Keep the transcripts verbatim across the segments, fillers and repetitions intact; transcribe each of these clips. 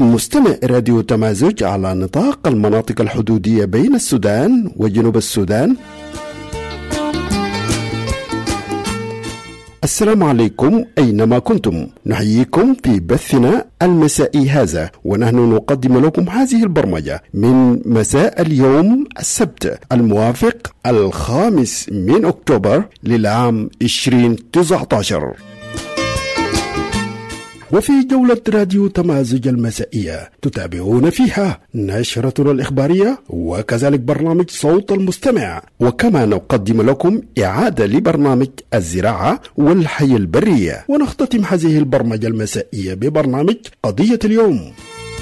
مستمع راديو تمازج على نطاق المناطق الحدودية بين السودان وجنوب السودان. السلام عليكم أينما كنتم، نحييكم في بثنا المسائي هذا، ونحن نقدم لكم هذه البرمجة من مساء اليوم السبت الموافق الخامس من أكتوبر للعام عشرين تسعة عشر. وفي جولة راديو تمازج المسائية تتابعون فيها نشرتنا الإخبارية وكذلك برنامج صوت المستمع، وكما نقدم لكم إعادة لبرنامج الزراعة والحياة البرية، ونختتم هذه البرمجة المسائية ببرنامج قضية اليوم.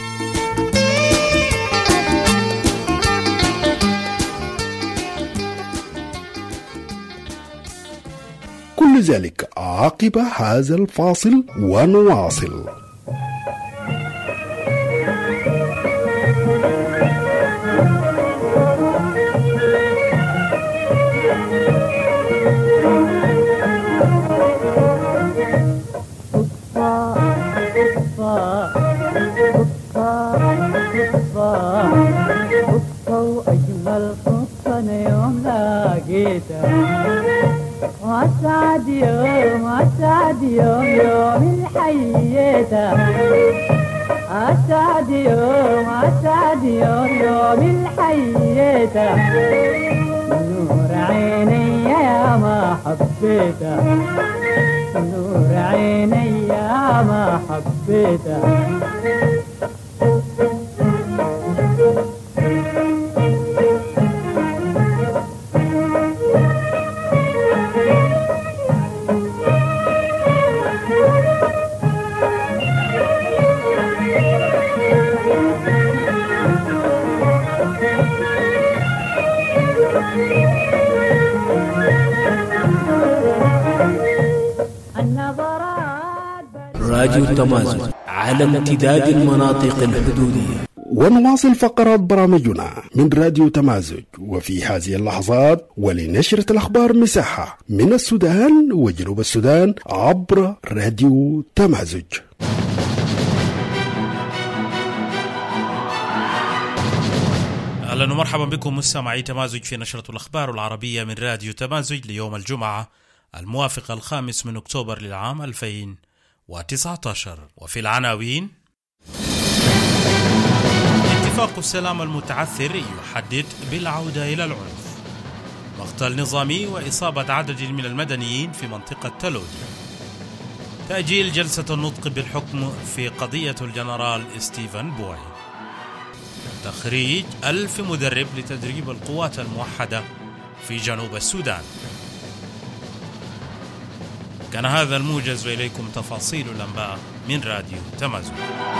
كل ذلك عقب هذا الفاصل ونواصل. وأجمل قصة يوم لقيتها، وأسعد يوم أسعد يوم يوم الحييته، أسعد يوم أسعد يوم يوم الحييته، نور عيني يا ما حبيته، نور عيني يا ما حبيته. راديو تمازج على امتداد المناطق الحدودية. ونواصل فقرات برامجنا من راديو تمازج، وفي هذه اللحظات ولنشرة الأخبار مساحة من السودان وجنوب السودان عبر راديو تمازج. أهلا ومرحبا بكم مستمعي تمازج في نشرة الأخبار العربية من راديو تمازج ليوم الجمعة الموافق الخامس من أكتوبر للعام ألفين وتسعة عشر. وفي العناوين: اتفاق السلام المتعثر يحدد بالعودة إلى العنف، مقتل نظامي وإصابة عدد من المدنيين في منطقة تلودي، تأجيل جلسة النطق بالحكم في قضية الجنرال ستيفن بوي، تخريج ألف مدرب لتدريب القوات الموحدة في جنوب السودان. كان هذا الموجز، وإليكم تفاصيل الأنباء من راديو تمازج.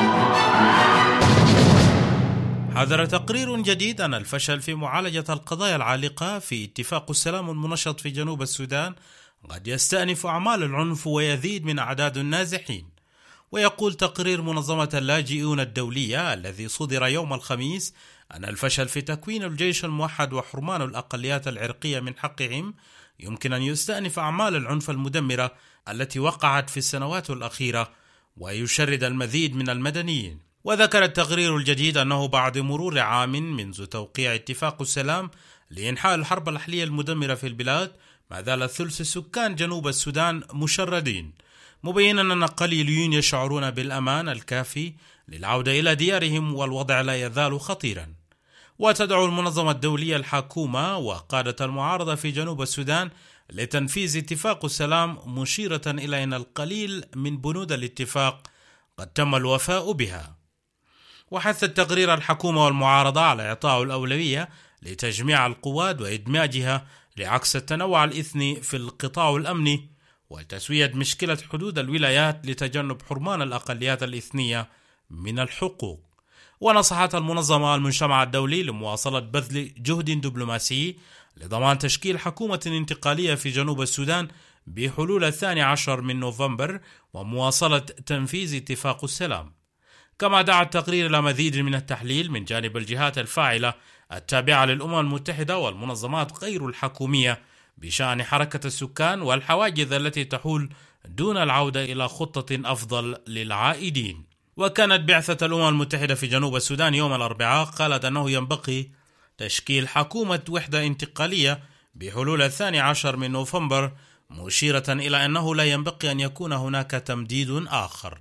حذر تقرير جديد أن الفشل في معالجة القضايا العالقة في اتفاق السلام المنشط في جنوب السودان قد يستأنف أعمال العنف ويزيد من أعداد النازحين. ويقول تقرير منظمة اللاجئون الدولية الذي صدر يوم الخميس أن الفشل في تكوين الجيش الموحد وحرمان الأقليات العرقية من حقهم يمكن أن يستأنف أعمال العنف المدمرة التي وقعت في السنوات الأخيرة ويشرد المزيد من المدنيين. وذكر التقرير الجديد أنه بعد مرور عام منذ توقيع اتفاق السلام لإنحاء الحرب الأهلية المدمرة في البلاد، ما زال ثلث سكان جنوب السودان مشردين، مبينا أن قليلين يشعرون بالأمان الكافي للعودة إلى ديارهم، والوضع لا يزال خطيرا. وتدعو المنظمة الدولية الحكومة وقادة المعارضة في جنوب السودان لتنفيذ اتفاق السلام، مشيرة إلى أن القليل من بنود الاتفاق قد تم الوفاء بها. وحث التقرير الحكومة والمعارضة على إعطاء الأولوية لتجميع القوات وإدماجها لعكس التنوع الإثني في القطاع الأمني، وتسوية مشكلة حدود الولايات لتجنب حرمان الأقليات الإثنية من الحقوق. ونصحت المنظمة المجتمع الدولي لمواصلة بذل جهد دبلوماسي لضمان تشكيل حكومة انتقالية في جنوب السودان بحلول الثاني عشر من نوفمبر ومواصلة تنفيذ اتفاق السلام. كما دعا التقرير إلى مزيد من التحليل من جانب الجهات الفاعلة التابعة للأمم المتحدة والمنظمات غير الحكومية بشأن حركة السكان والحواجز التي تحول دون العودة إلى خطة أفضل للعائدين. وكانت بعثة الأمم المتحدة في جنوب السودان يوم الأربعاء قالت أنه ينبغي تشكيل حكومة وحدة انتقالية بحلول الثاني عشر من نوفمبر، مشيرة إلى أنه لا ينبغي أن يكون هناك تمديد آخر.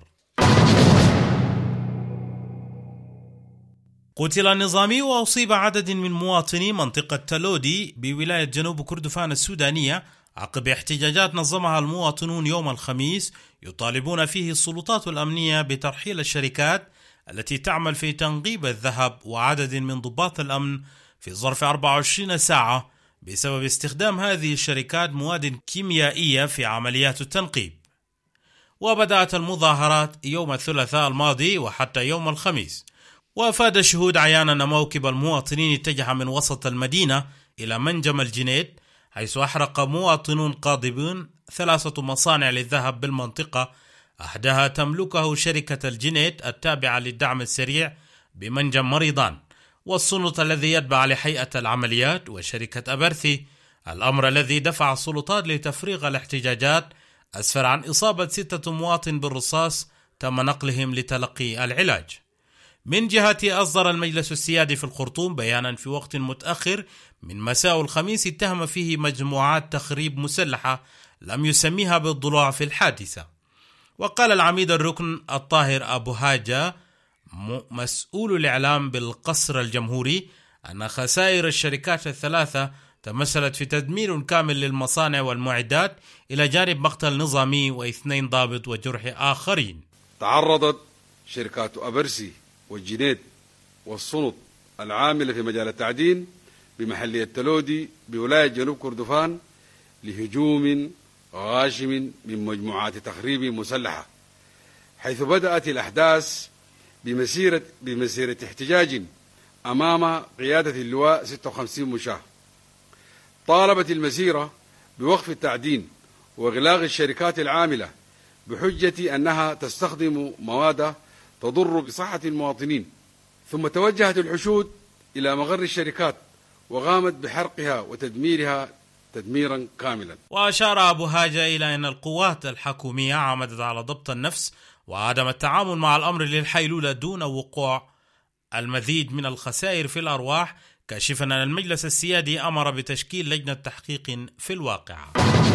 قتل النظامي وأصيب عدد من مواطني منطقة تلودي بولاية جنوب كردفان السودانية عقب احتجاجات نظمها المواطنون يوم الخميس يطالبون فيه السلطات الأمنية بترحيل الشركات التي تعمل في تنقيب الذهب وعدد من ضباط الأمن في ظرف أربعة وعشرين ساعة بسبب استخدام هذه الشركات مواد كيميائية في عمليات التنقيب. وبدأت المظاهرات يوم الثلاثاء الماضي وحتى يوم الخميس، وأفاد الشهود عيانا أن موكب المواطنين اتجه من وسط المدينة إلى منجم الجنيد، حيث أحرق مواطنون قاضبون ثلاثة مصانع للذهب بالمنطقة، أحدها تملكه شركة الجنيد التابعة للدعم السريع بمنجم مريضان، والسلط الذي يتبع لهيئة العمليات، وشركة أبرثي، الأمر الذي دفع السلطات لتفريغ الاحتجاجات أسفر عن إصابة ستة مواطن بالرصاص تم نقلهم لتلقي العلاج. من جهته أصدر المجلس السيادي في الخرطوم بيانا في وقت متأخر من مساء الخميس اتهم فيه مجموعات تخريب مسلحة لم يسميها بالضلوع في الحادثة. وقال العميد الركن الطاهر أبو هاجة مسؤول الإعلام بالقصر الجمهوري أن خسائر الشركات الثلاثة تمثلت في تدمير كامل للمصانع والمعدات إلى جانب مقتل نظامي واثنين ضابط وجرح آخرين. تعرضت شركات أبرسي والجنيد والسلط العاملة في مجال التعدين بمحلية تلودي بولاية جنوب كردفان لهجوم غاشم من مجموعات تخريب مسلحة، حيث بدأت الأحداث بمسيرة, بمسيرة احتجاج أمام قيادة اللواء ستة وخمسين مشاة. طالبت المسيرة بوقف التعدين وإغلاق الشركات العاملة بحجة أنها تستخدم مواد تضر بصحة المواطنين، ثم توجهت الحشود إلى مغر الشركات وقامت بحرقها وتدميرها تدميرا كاملا. وأشار أبو هاجة إلى أن القوات الحكومية عمدت على ضبط النفس وعدم التعامل مع الأمر للحيلولة دون وقوع المزيد من الخسائر في الأرواح، كاشفا أن المجلس السيادي أمر بتشكيل لجنة تحقيق في الواقعة.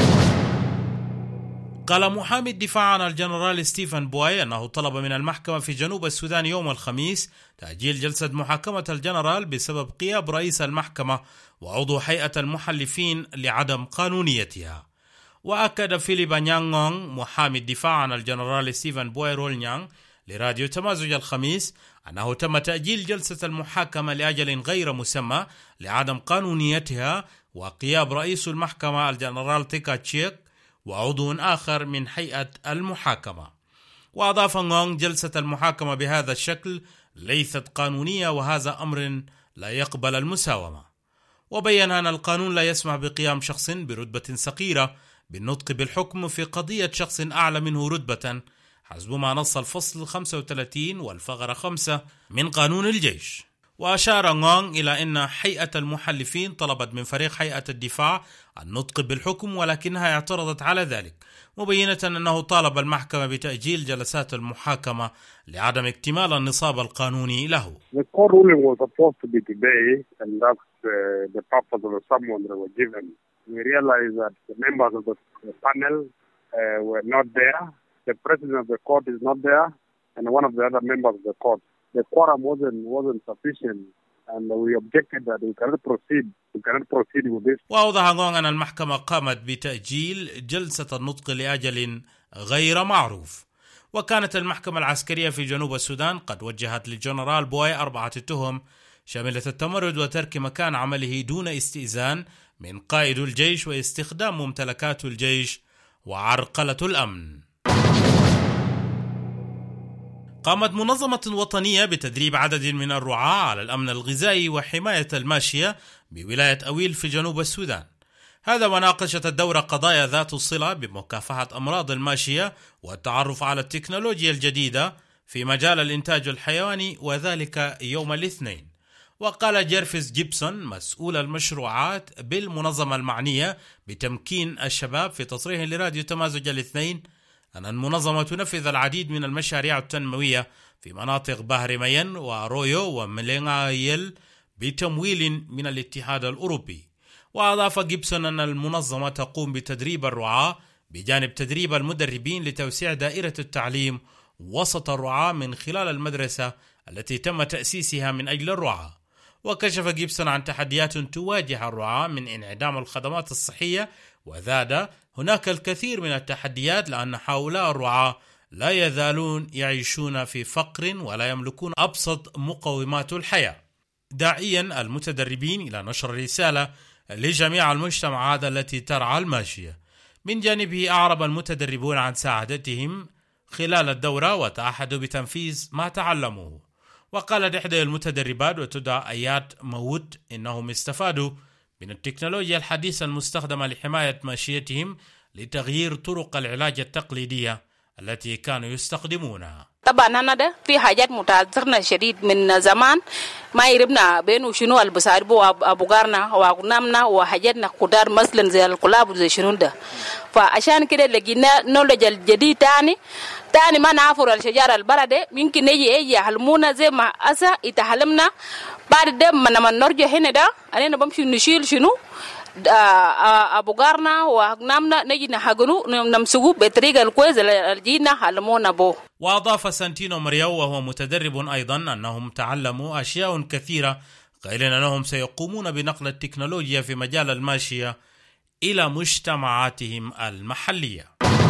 قال محامي الدفاع عن الجنرال ستيفن بوي أنه طلب من المحكمة في جنوب السودان يوم الخميس تأجيل جلسة محاكمة الجنرال بسبب غياب رئيس المحكمة وعضو هيئة المحلفين لعدم قانونيتها. وأكد فيليب نيانغونغ محامي الدفاع عن الجنرال ستيفن بوي رول نيانغ لراديو تمازج الخميس أنه تم تأجيل جلسة المحاكمة لأجل غير مسمى لعدم قانونيتها وغياب رئيس المحكمة الجنرال تيكا تشيك وعضو آخر من هيئة المحاكمة. وأضاف نغونغ جلسة المحاكمة بهذا الشكل ليست قانونية وهذا أمر لا يقبل المساومة. وبين أن القانون لا يسمح بقيام شخص برتبة صغيرة بالنطق بالحكم في قضية شخص أعلى منه رتبة حسب ما نص الفصل خمسة وثلاثين والفقرة خمسة من قانون الجيش. وأشار نغونغ إلى أن هيئة المحلفين طلبت من فريق هيئة الدفاع النطق بالحكم ولكنها اعترضت على ذلك، مبينة أنه طالب المحكمة بتأجيل جلسات المحاكمة لعدم اكتمال النصاب القانوني له. The court ruling was supposed to be today, and that's uh, the purpose of the summons that were given. We realized that the members of the panel uh, were not there. The president of the court is not there, and one of the other members of the court. The quorum wasn't wasn't sufficient, and we objected that we cannot proceed. We cannot proceed with this. وأوضح نغونغ أن المحكمة قامت بتأجيل جلسة النطق لأجل غير معروف. وكانت المحكمة العسكرية في جنوب السودان قد وجهت للجنرال بوي أربعة تهم شاملة التمرد وترك مكان عمله دون استئذان من قائد الجيش واستخدام ممتلكات الجيش وعرقلة الأمن. قامت منظمة وطنية بتدريب عدد من الرعاة على الأمن الغذائي وحماية الماشية بولاية أويل في جنوب السودان. هذا وناقشت الدورة قضايا ذات الصلة بمكافحة أمراض الماشية والتعرف على التكنولوجيا الجديدة في مجال الإنتاج الحيواني، وذلك يوم الاثنين. وقال جيرفيس جيبسون مسؤول المشروعات بالمنظمة المعنية بتمكين الشباب في تصريح لراديو تمازج الاثنين أن المنظمة تنفذ العديد من المشاريع التنموية في مناطق بحر مين وأرويو وملينغايل بتمويل من الاتحاد الأوروبي. وأضاف جيبسون أن المنظمة تقوم بتدريب الرعاة بجانب تدريب المدربين لتوسيع دائرة التعليم وسط الرعاة من خلال المدرسة التي تم تأسيسها من أجل الرعاة. وكشف جيبسون عن تحديات تواجه الرعاة من انعدام الخدمات الصحية، وزاد: هناك الكثير من التحديات لأن هؤلاء الرعاة لا يزالون يعيشون في فقر ولا يملكون أبسط مقومات الحياة، داعيا المتدربين إلى نشر رسالة لجميع المجتمعات التي ترعى الماشية. من جانبه أعرب المتدربون عن سعادتهم خلال الدورة وتعهدوا بتنفيذ ما تعلموه. وقالت إحدى المتدربات وتدعى آيات موت إنهم استفادوا من التكنولوجيا الحديثة المستخدمة لحماية ماشيتهم لتغيير طرق العلاج التقليدية التي كانوا يستخدمونها. طبعا أنا ده في حاجات متأثرنا شديد من زمان ما يربنا بينه شنو البساربو أبو قارنا وأقنامنا وحاجاتنا قدار مثلا زي القلاب وزي شنو ده. فعشان كده لقينا نولج الجديد تاني تاني ما نعفر الشجرة البلدة يمكن نيجي يجي يحلمونا زي ما أسا يتحلمنا بعد ده من ما نرجع هنا ده أنا بمشي نشيل شنو أبو قارنا وأقنامنا نجي نحقنو نمسكو بطريقة الكويسة الجينا حلمونا بو. وأضاف سانتينو مريو وهو متدرب أيضا أنهم تعلموا أشياء كثيرة، قائلا أنهم سيقومون بنقل التكنولوجيا في مجال الماشية إلى مجتمعاتهم المحلية.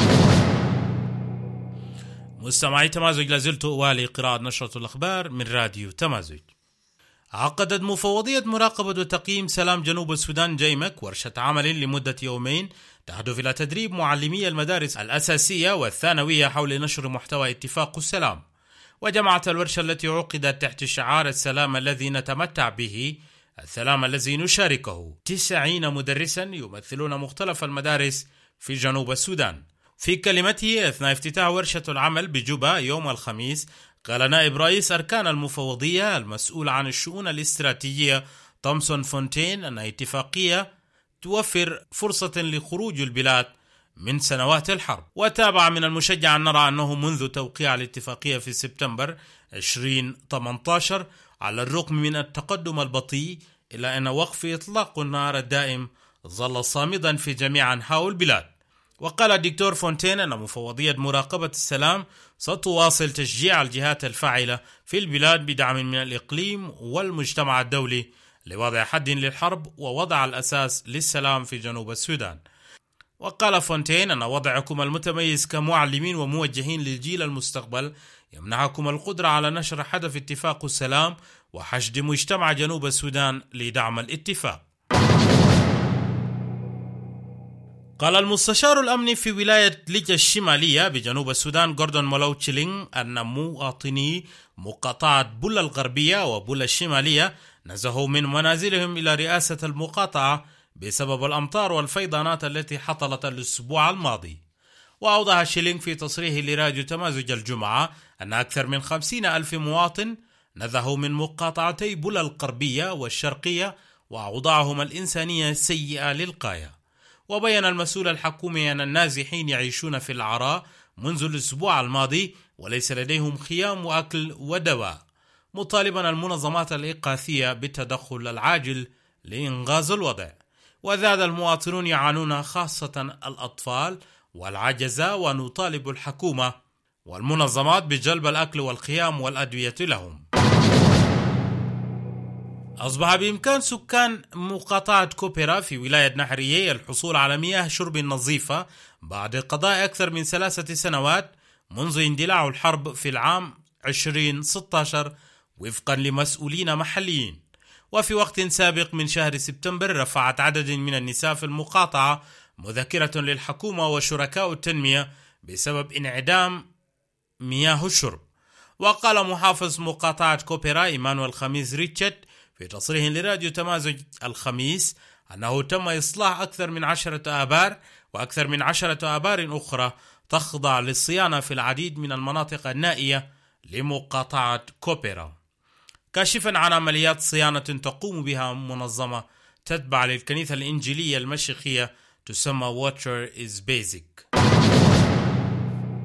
مستمعي تمازج، لازلت أوالي قراءة نشرة الأخبار من راديو تمازج. عقدت مفوضية مراقبة وتقييم سلام جنوب السودان جيمك ورشة عمل لمدة يومين تهدف إلى تدريب معلمي المدارس الأساسية والثانوية حول نشر محتوى اتفاق السلام. وجمعت الورشة التي عقدت تحت شعار السلام الذي نتمتع به، السلام الذي نشاركه، تسعين مدرسا يمثلون مختلف المدارس في جنوب السودان. في كلمته أثناء افتتاح ورشة العمل بجوبا يوم الخميس، قال نائب رئيس أركان المفوضية المسؤول عن الشؤون الاستراتيجية تومسون فونتين أن اتفاقية توفر فرصة لخروج البلاد من سنوات الحرب. وتابع من المشجع أن نرى أنه منذ توقيع الاتفاقية في سبتمبر ألفين وثمانية عشر على الرغم من التقدم البطيء إلا أن وقف إطلاق النار الدائم ظل صامدا في جميع أنحاء البلاد. وقال الدكتور فونتين أن مفوضية مراقبة السلام ستواصل تشجيع الجهات الفاعلة في البلاد بدعم من الإقليم والمجتمع الدولي لوضع حد للحرب ووضع الأساس للسلام في جنوب السودان. وقال فونتين أن وضعكم المتميز كمعلمين وموجهين للجيل المستقبل يمنحكم القدرة على نشر هدف اتفاق السلام وحشد مجتمع جنوب السودان لدعم الاتفاق. قال المستشار الأمني في ولاية ليجا الشمالية بجنوب السودان غوردون مولو تشيلينغ أن مواطني مقاطعة بولا الغربية وبولا الشمالية نزهوا من منازلهم إلى رئاسة المقاطعة بسبب الأمطار والفيضانات التي حصلت الأسبوع الماضي. وأوضح شيلينغ في تصريح لراديو تمازج الجمعة أن أكثر من خمسين ألف مواطن نزهوا من مقاطعتي بولا الغربية والشرقية وأوضاعهم الإنسانية سيئة للغاية. وبين المسؤول الحكومي أن النازحين يعيشون في العراء منذ الأسبوع الماضي وليس لديهم خيام وأكل ودواء، مطالبا المنظمات الإغاثية بالتدخل العاجل لإنقاذ الوضع. وزاد المواطنون يعانون خاصة الأطفال والعجزة، ونطالب الحكومة والمنظمات بجلب الأكل والخيام والأدوية لهم. أصبح بإمكان سكان مقاطعة كوبيرا في ولاية نحرية الحصول على مياه شرب نظيفة بعد قضاء أكثر من ثلاثة سنوات منذ اندلاع الحرب في العام ألفين وستة عشر وفقا لمسؤولين محليين. وفي وقت سابق من شهر سبتمبر رفعت عدد من النساء في المقاطعة مذكرة للحكومة وشركاء التنمية بسبب انعدام مياه الشرب. وقال محافظ مقاطعة كوبيرا إيمانويل خميس ريتشارد في تصريح لراديو تمازج الخميس أنه تم إصلاح أكثر من عشرة آبار وأكثر من عشرة آبار أخرى تخضع للصيانة في العديد من المناطق النائية لمقاطعة كوبيرا، كاشفا عن عمليات صيانة تقوم بها منظمة تتبع للكنيسة الإنجيلية المشيخية تسمى Water is Basic.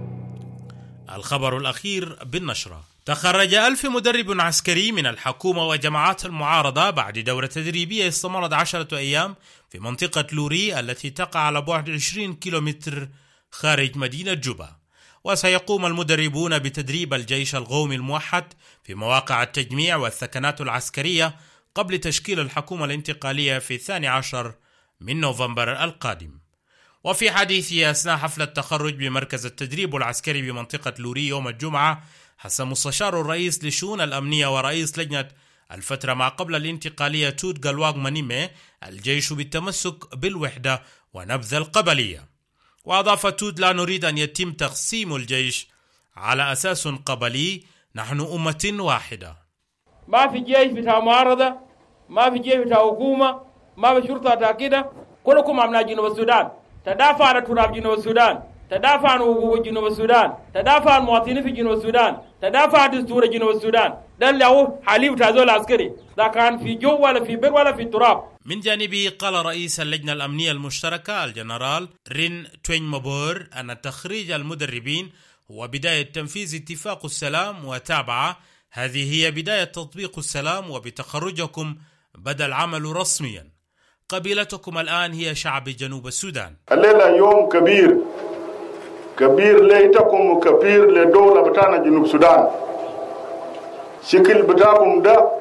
الخبر الأخير بالنشرة: تخرج ألف مدرب عسكري من الحكومة وجماعات المعارضة بعد دورة تدريبية استمرت عشرة أيام في منطقة لوري التي تقع على بعد عشرين كيلومتر خارج مدينة جوبا. وسيقوم المدربون بتدريب الجيش القومي الموحد في مواقع التجميع والثكنات العسكرية قبل تشكيل الحكومة الانتقالية في الثاني عشر من نوفمبر القادم. وفي حديثه أثناء حفل التخرج بمركز التدريب العسكري بمنطقة لوري يوم الجمعة، حث مستشار الرئيس للشؤون الأمنية ورئيس لجنة الفترة ما قبل الانتقالية توت غالواغ مانيمي الجيش بالتمسك بالوحدة ونبذ القبلية. وأضاف توت: لا نريد أن يتم تقسيم الجيش على أساس قبلي، نحن أمة واحدة. ما في جيش بتاع معارضة، ما في جيش بتاع حكومة، ما في شرطة تأكيدة، كلكم أبناء جنوب السودان. تدافع عن تراب جنوب السودان، تدافع عن حقوق جنوب السودان، تدافع عن المواطنين في جنوب السودان، تدافع عن دستور جنوب السودان. ده اللي هو حليف بتاع زول العسكري، لا كان في جو ولا في بر ولا في تراب. من جانبه قال رئيس اللجنة الأمنية المشتركة الجنرال رين توين مبور أن تخريج المدربين هو بداية تنفيذ اتفاق السلام، وتابع: هذه هي بداية تطبيق السلام، وبتخرجكم بدأ العمل رسميا. قبيلتكم الآن هي شعب جنوب السودان. الليلة يوم كبير كبير ليتكم وكبير لدولة بتاعنا جنوب السودان. شكل بتاعكم ده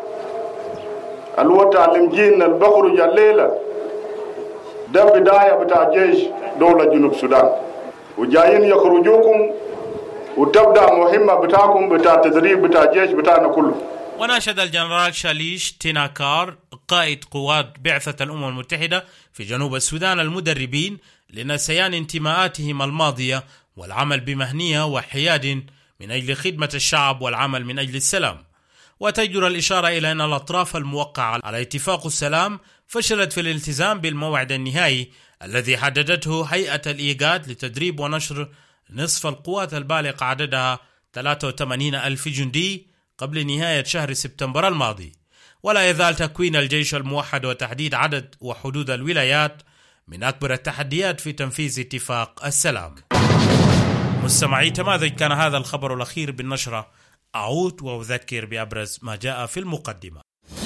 الوطن جين البخرج الليلة ده بداية بتاع جيش دولة جنوب السودان، وجايين يخرجوكم وتبدأ مهمة بتاعكم بتاع تدريب بتاع جيش بتاعنا كله. وناشد الجنرال شاليش تيناكار قائد قوات بعثة الأمم المتحدة في جنوب السودان المدربين لنسيان انتماءاتهم الماضية والعمل بمهنية وحياد من أجل خدمة الشعب والعمل من أجل السلام. وتجدر الإشارة إلى أن الأطراف الموقعة على اتفاق السلام فشلت في الالتزام بالموعد النهائي الذي حددته هيئة الإيجاد لتدريب ونشر نصف القوات البالغ عددها ثلاثة وثمانين ألف جندي قبل نهاية شهر سبتمبر الماضي. ولا يزال تكوين الجيش الموحد وتحديد عدد وحدود الولايات من أكبر التحديات في تنفيذ اتفاق السلام. مستمعي تماذج، كان هذا الخبر الأخير بالنشرة. أعود وأذكر بأبرز ما جاء في المقدمة.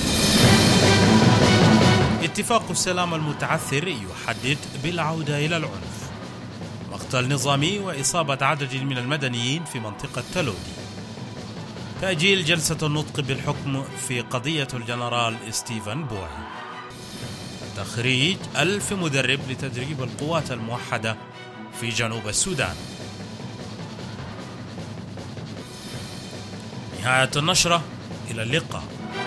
اتفاق السلام المتعثر يحدد بالعودة إلى العنف. مقتل نظامي وإصابة عدد من المدنيين في منطقة تلودي. تأجيل جلسة النطق بالحكم في قضية الجنرال ستيفن بوي. تخريج ألف مدرب لتدريب القوات الموحدة في جنوب السودان. نهاية النشرة، إلى اللقاء.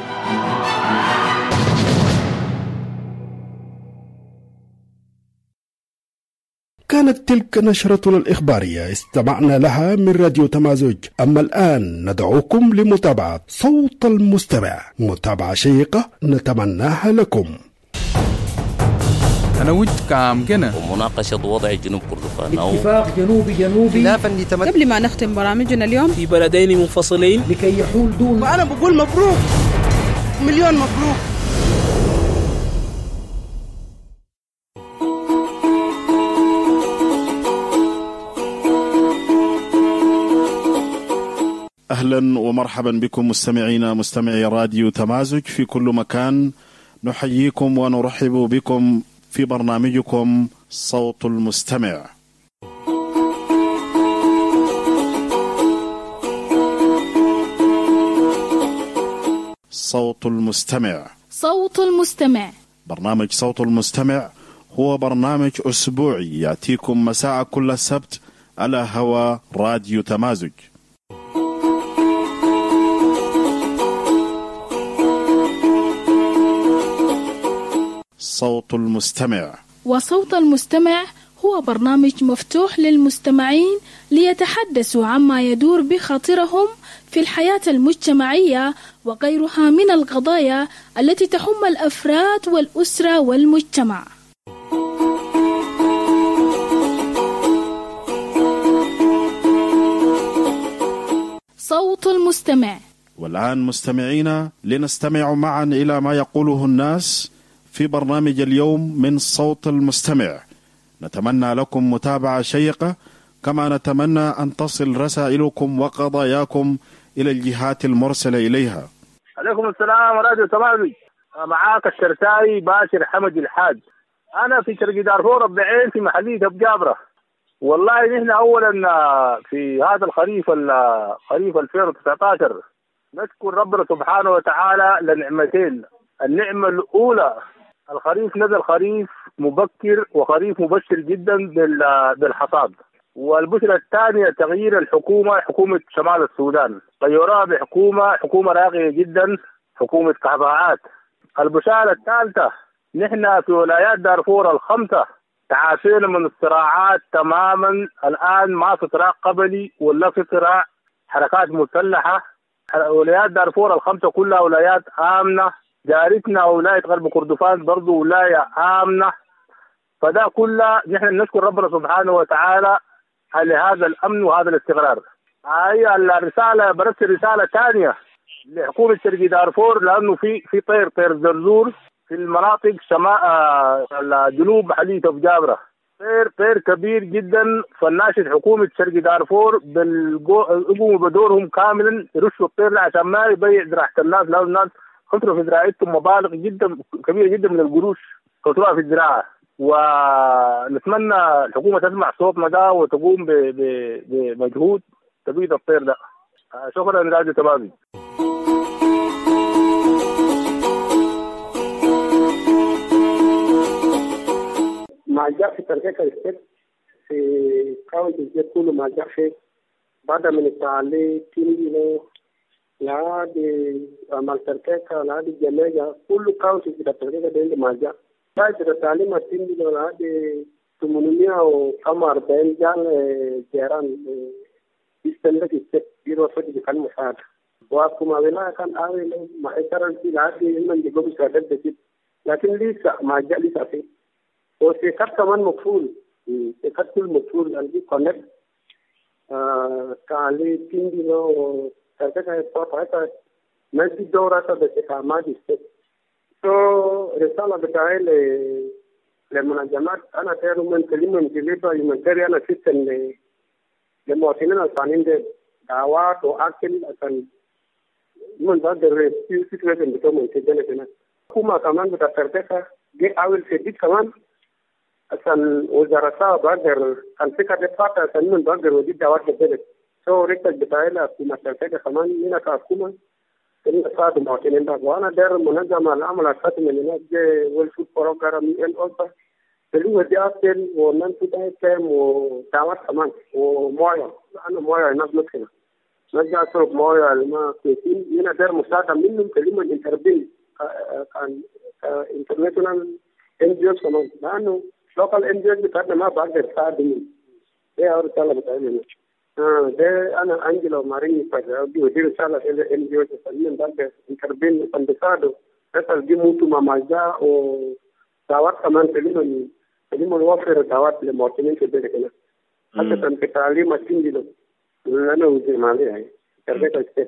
كانت تلك نشرتنا الإخبارية استمعنا لها من راديو تمازج. أما الآن ندعوكم لمتابعة صوت المستمع، متابعة شيقة نتمناها لكم. أنا ود كام جنة ومناقشة وضع جنوب كردفان، اتفاق جنوبي جنوبي خلافا لتمت قبل ما نختم برامجنا اليوم في بلدين منفصلين لكي يحول دون. وأنا بقول مبروك، مليون مبروك. أهلا ومرحبا بكم مستمعينا مستمعي راديو تمازج في كل مكان. نحييكم ونرحب بكم في برنامجكم صوت المستمع. صوت المستمع صوت المستمع برنامج صوت المستمع هو برنامج أسبوعي يأتيكم مساء كل سبت على هوا راديو تمازج. صوت المستمع. وصوت المستمع هو برنامج مفتوح للمستمعين ليتحدثوا عما يدور بخاطرهم في الحياة المجتمعية وغيرها من القضايا التي تهم الأفراد والأسرة والمجتمع. صوت المستمع. والآن مستمعينا لنستمع معا إلى ما يقوله الناس في برنامج اليوم من صوت المستمع. نتمنى لكم متابعة شيقة كما نتمنى أن تصل رسائلكم وقضاياكم إلى الجهات المرسلة إليها. عليكم السلام راديو تمازج، معاك الشرسائي باشر حمد الحاج. أنا في شرق دارفور ربعين في محلية أبو جابرة. والله نحن أولا في هذا الخريف الخريف ألفين وتسعة عشر نشكر ربنا سبحانه وتعالى لنعمتين. النعمة الأولى الخريف نزل خريف مبكر وخريف مبشر جدا بالحصاد. والبشرة الثانية تغيير الحكومة، حكومة شمال السودان غيروها بحكومة حكومة راقية جدا، حكومة كهرباءات. البشارة الثالثة نحن في ولايات دارفور الخمسة تعافينا من الصراعات تماما. الآن ما في صراع قبلي ولا في صراع حركات مسلحة. ولايات دارفور الخمسة كلها ولايات آمنة. جارتنا ولاية غرب كردفان برضو ولاية آمنة. فده كله نحن نشكر ربنا سبحانه وتعالى على هذا الأمن وهذا الاستقرار. هي الرسالة برسل رسالة ثانية لحكومة شرق دارفور، لأنه في في طير طير زرزور في المناطق شمال جنوب محلية أبو جابرة، طير طير كبير جدا. فالناشد حكومة شرق دارفور يقوموا بدورهم كاملا، يرشوا الطير عشان ما يضيع زراعة الناس، لأن الناس خسروا في زراعتهم مبالغ جدا كبيرة جدا من القروش خسروها في الزراعة. ونتمنى الحكومة تسمع صوتنا ده وتقوم بمجهود تبيد الطير ده. شكرا راديو تمازج. ما جاء في تركيك الستيت في كاونتي الجيت كله ما جاء في بعد من التعليق تيمينو لهذه عمل تركيك لهذه الجماعة كل كاونتي في تركيك ده ما جاء. بعد التعليم التيمينو لهذه ثمانمائة وكما أربعين جال جيران يستمر في الستيت يروح في كان مساعد. وكما ولا كان أول ما يكرر في هذه من يقوم بساعدة بسيط، لكن لسه ما جاء لسه في. وسيكات كمان مفعول سيكات كل مفعول اللي كونكت كالي تيندينو كذا كذا هذا ما في دورة بس ما دي so رسالة بتاعي ل للمنظمات. أنا ترى من كلمة جلبة يمكن أنا سيستم للمواطنين الثانيين ده دعوات وأكل عشان من بعد الرئيس سيكون بتوعهم كده كده. كما كمان بتفرقها جي أول سيدي كمان عشان وزارة بعدر كان في كده فاتة عشان من بعدر ودي دعوات كده. سو ريكت بتاعنا في مسافة كمان هنا كحكومة كنا فاتوا مواطنين ده. وأنا داير منظمة العمل الخاص من هناك جي والفود بروجرام إن أوسا اللي هو دي أصل وننتج كم ودعوات كمان وموية. أنا موية هناك مثلا نرجع صرف موية ما كويسين. هنا داير مساعدة منهم كلمة انتربين كان انترناشونال إن جي أوز كمان، لأنه local إن جي أوز بتاعنا ما بقدر يساعدني. ده أول رسالة بتاعنا. آه ده أنا أنجلو ماريني فجأة دي ودي رسالة إلى إن جي أوز تسلم بقدر انتربين بندسادو رسالة دي موتو ماماجا ودعوات كمان كلمة كلمة وفر دعوات للمواطنين في البلد هنا. حتى كان في تعليم التنجيل أنا وزي ما عليه تربية الستيت.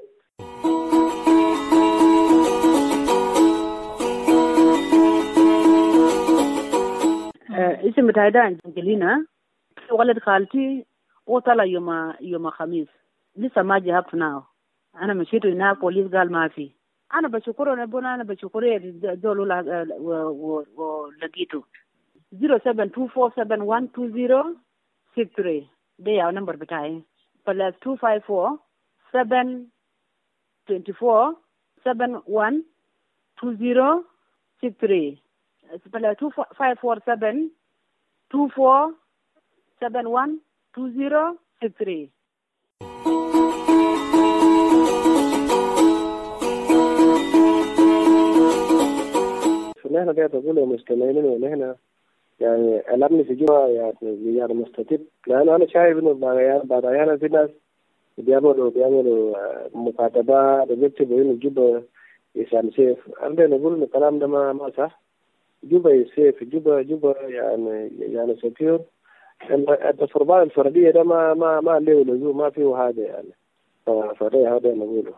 اسم بتاعي ده أنجلينا. ولد خالتي وطلع يوم يوم خميس لسه ما جه up now. أنا مشيت هناك بوليس قال ما في. أنا بشكره نبونا أنا بشكره دول ولا ولقيته zero seven two four seven one two zero six three. ده يا نمبر بتاعي plus two five four seven twenty four seven one two zero six three. plus two five four seven two four seven one two zero six three. فنحن قاعد أقول للمستمعين إنه نحن يعني الأمن في جوا يعني يعني مستتب، لأنه أنا شايف إنه بعد بعد أحيانا في ناس بيعملوا بيعملوا مكاتبات وبيكتبوا إنه جوبا يسام سيف. أنا نقول إن الكلام ده ما ما صح. جوبا سيف جوبا جوبا يعني يعني سكيور. التصرفات الفردية ده ما ما ما له لزوم ما فيه هذا يعني. فده هذا نقوله.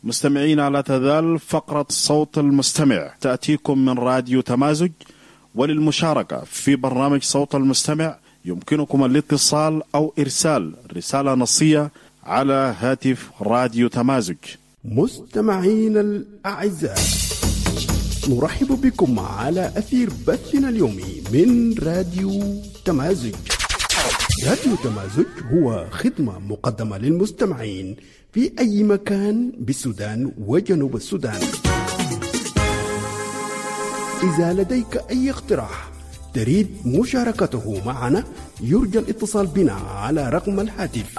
مستمعينا، لا تزال فقرة صوت المستمع تأتيكم من راديو تمازج، وللمشاركة في برنامج صوت المستمع يمكنكم الاتصال أو إرسال رسالة نصية على هاتف راديو تمازج. مستمعينا الأعزاء، نرحب بكم على أثير بثنا اليومي من راديو تمازج. راديو تمازج هو خدمة مقدمة للمستمعين في أي مكان بالسودان وجنوب السودان. إذا لديك أي اقتراح تريد مشاركته معنا، يرجى الاتصال بنا على رقم الهاتف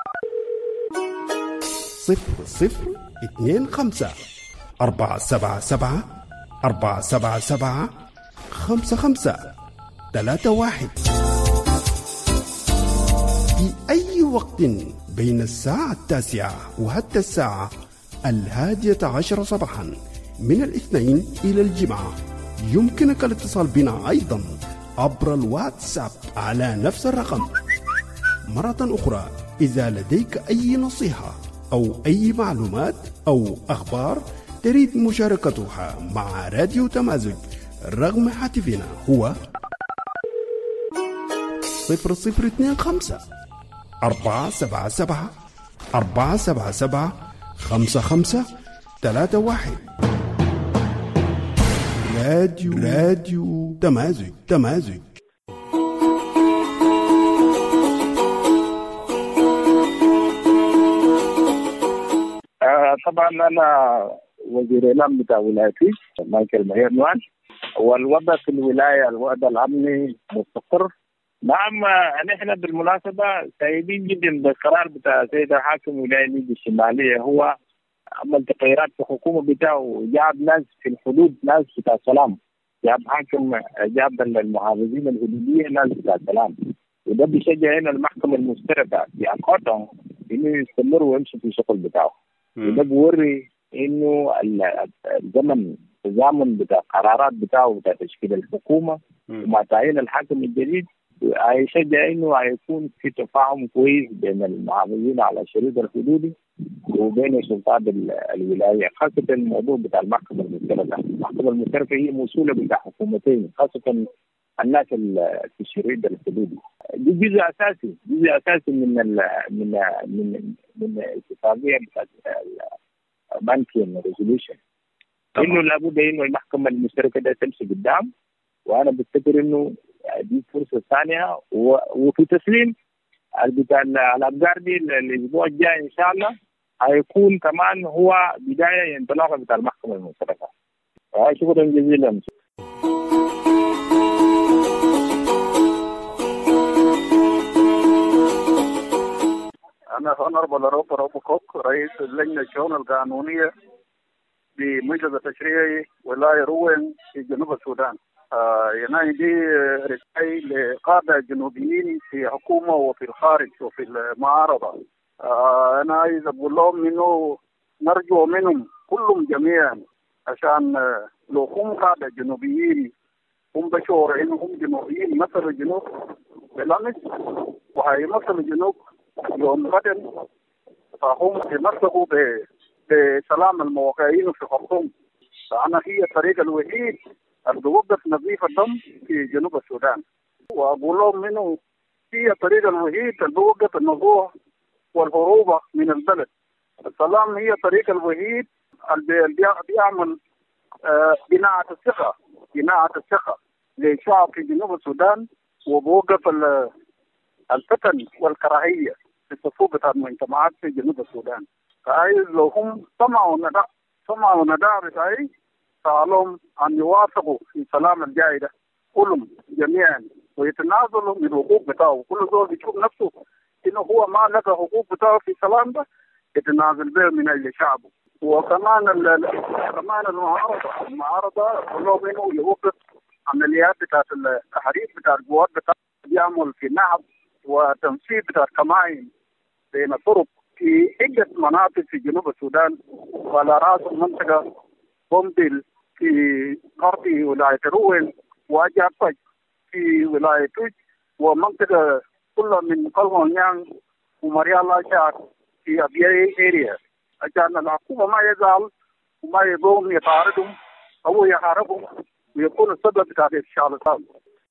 صفر صفر اثنين خمسة أربعة سبعة سبعة أربعة سبعة سبعة خمسة خمسة ثلاثة واحد. في أي وقت بين الساعة التاسعة وحتى الساعة الهادية عشر صباحا من الاثنين إلى الجمعة يمكنك الاتصال بنا أيضا عبر الواتساب على نفس الرقم. مرة أخرى، إذا لديك أي نصيحة أو أي معلومات أو أخبار تريد مشاركتها مع راديو تمازج، رقم هاتفنا هو صفر صفر اثنين خمسة أربعة سبعة سبعة أربعة سبعة سبعة خمسة خمسة ثلاثة واحد. راديو راديو تمازج تمازج. آه طبعا أنا وزير الإعلام بتاع ولايتي مايكل مهير نوان، والوضع في الولاية الوضع الأمني مستقر. نعم، نحن بالمناسبة سعيدين جدا بالقرار بتاع سيد حاكم ولاية ليبيا الشمالية، هو عمل تغييرات في الحكومة بتاعه، جاب ناس في الحدود، ناس بتاع سلام، جاب حاكم، جاب المحافظين الحدودية ناس بتاع سلام، وده بيشجع هنا المحكمة المشتركة في القطع إنه يستمر ويمشي في الشغل بتاعه. وده بوري إنه الزمن الزمن بتاع القرارات بتاعه بتاع تشكيل الحكومة ومع تعيين الحاكم الجديد هيشجع انه هيكون في تفاهم كويس بين المحافظين على الشريط الحدودي وبين سلطات الولايه، خاصه الموضوع بتاع المحكمه المشتركه. المحكمه المشتركه هي مسؤوله بتاع حكومتين، خاصه الناس في الشريط الحدودي. دي جزء اساسي جزء اساسي من ال من من من الاتفاقيه بتاعت البانكين ريزوليوشن، انه لابد انه المحكمه المشتركه ده تمشي قدام. وانا بفتكر انه دي فرصه ثانيه، وفي تسليم بتاع الابقار دي الاسبوع الجاي ان شاء الله هيكون كمان هو بدايه انطلاقه بتاع المحكمه المشتركه. شكرا جزيلا. أنا هونربل روبا روبا كوك، رئيس اللجنة الشؤون القانونية بمجلس التشريعي ولاية روين في جنوب السودان. آه يعني دي رسالة لقادة الجنوبيين في حكومة وفي الخارج وفي المعارضة. آه أنا عايز أقول لهم إنه نرجو منهم كلهم جميعا، عشان آه لو هم قادة الجنوبيين هم بشعر إنهم جنوبيين مثل الجنوب بالأمس وهيمثل الجنوب يوم غدا، فهم يمسكوا بسلام المواقعين في خرطوم. فأنا هي الطريقة الوحيد اللي بوقف نظيف الدم في جنوب السودان، وأقول لهم إنه هي الطريقة الوحيد اللي بوقف النزوح والهروب من البلد. السلام هي الطريقة الوحيد اللي بيعمل بناء الثقة بناء الثقة للشعب في جنوب السودان، وبوقف الفتن والكراهية في الصفوف بتاع المجتمعات في جنوب السودان. فعايز لو هم سمعوا نداء سمعوا نداء بتاعي فعلهم أن يوافقوا في السلام الجاي ده كلهم جميعا، ويتنازلوا من الحقوق بتاعه. كل زول بيشوف نفسه إنه هو ما لقى حقوق بتاعه في السلام ده يتنازل به من أجل شعبه. وكمان كمان المعارضة المعارضة كلهم إنه يوقف عمليات بتاعت التحريف بتاع القوات بتاعه، بيعمل في نهب وتنسيب بتاع الكمائن بين الطرق في عدة مناطق في جنوب السودان، وعلى رأس المنطقة بومبيل في غرب ولاية روين، وأجابج في ولاية توج، ومنطقة كلها من قلمونيان ومريال أشار في أبياي إيريا. عشان الحكومة ما يزال وما يقوم يطاردهم أو يحاربهم ويكون السبب بتاع إفشال الثورة.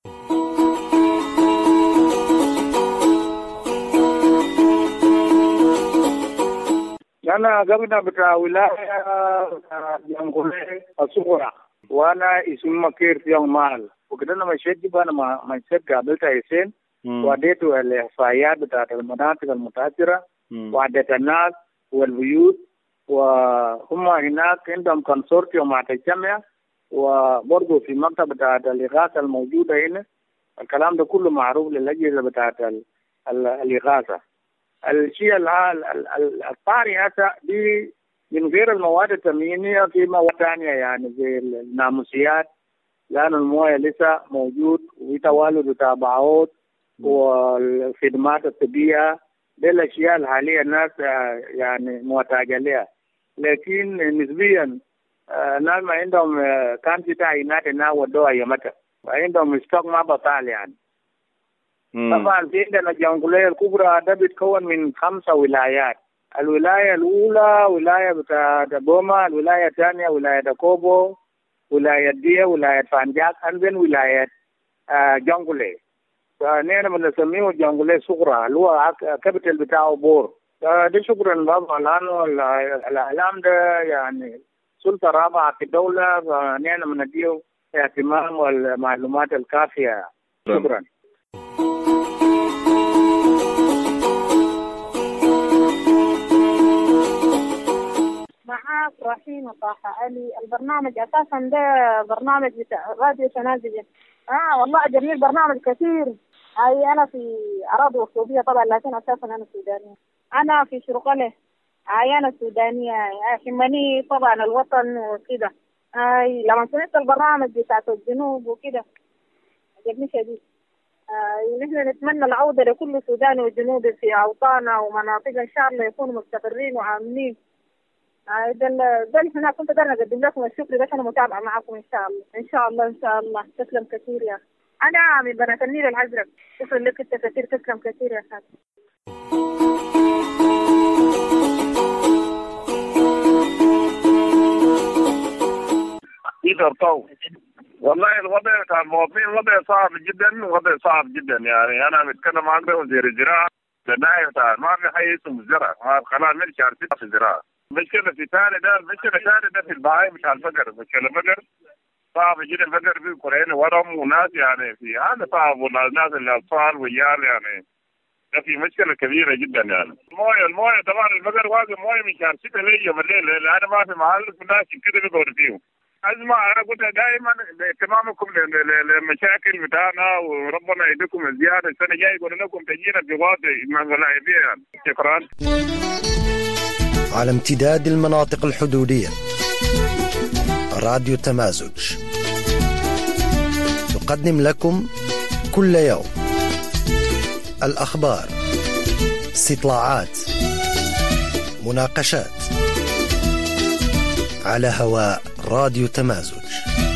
أنا قبل بتاع ولاية جنقولة الصغرى وأنا اسمي مكير في يوم مال وكده أنا مشيت جبا أنا ما مشيت قابلت حسين واديت الإحصائيات بتاعت المناطق المتأثرة وعدت الناس والبيوت وهم هناك عندهم كونسورتيوم مع تجمع وبرضه في مكتب بتاعت الإغاثة الموجودة هنا الكلام ده كله معروف للأجهزة بتاعت الإغاثة. الشيء الطارئ هذا دي من غير المواد التموينية في مواد ثانية يعني زي الناموسيات لأن المويه لسه موجود وتوالد تابعات والخدمات الطبية دي الأشياء الحالية الناس يعني محتاجة لها لكن نسبيا الناس ما عندهم كان في تعيينات إنها ودوها يمتى وعندهم ستوك ما بطال يعني. طبعا في عندنا الجنقلية الكبرى ده بيتكون من خمسة ولايات. الولاية الأولى ولاية بتاع بوما، الولاية الثانية ولاية كوبو، ولاية ديا، ولاية فانجاك، عندن ولاية جنقلية. فنحن بنسميه الجنقلية صغرى اللي هو كابيتال بتاعه بور. ده شكرا بابا لأنه الإعلام ده يعني سلطة رابعة في الدولة فنحن بنديه اهتمام والمعلومات الكافية. شكرا. معاك رحيم طه علي. البرنامج أساسا ده برنامج بتاع راديو تنازلي. آه والله جميل برنامج كثير. هاي أنا في أراضي السعودية طبعا لكن أساسا أنا سودانية. أنا في شرقلة. هاي أنا سودانية. يهمني طبعا الوطن وكده. هاي لما سمعت البرنامج بتاع الجنوب وكده عجبني شديد. آه نحن نتمنى العودة لكل سوداني وجنوبي في أوطاننا ومناطق إن شاء الله يكونوا مستقرين وعاملين. آه ده ده اللي هنا كنت قادر أقدم لكم الشكر بس أنا متابعة معكم إن شاء الله إن شاء الله إن شاء الله. تسلم كثير يا أنا من بنات النيل الأزرق. تسلم لك أنت كثير. تسلم كثير يا خالد. إذا طو والله الوضع بتاع المواطنين وضع صعب جدا وضع صعب جدا يعني أنا بتكلم عن وزير الزراعة لناهي بتاع ما في حي اسمه الزراعة ما خلاص مش عارفين في الزراعة. مشكلة في ثاني ده مشكلة ثاني ده في البهايم مش على الفقر. مشكلة فقر صعب جدا. فقر في كورين ورم وناس يعني في هذا صعب والناس الأطفال والعيال يعني ده في مشكلة كبيرة جدا يعني. المويه المويه طبعا الفقر واقع مويه مش عارفين ليه يوم الليل لأن ما في محل الناس كده بيقعدوا فيهم. أزمة أنا قلت دائما اهتمامكم للمشاكل بتاعنا وربنا يديكم الزيادة السنة الجاية يقول لكم تجينا بواضح من غلايبية يعني. شكرا. على امتداد المناطق الحدودية راديو تمازج تقدم لكم كل يوم الأخبار، استطلاعات، مناقشات على هواء راديو تمازج.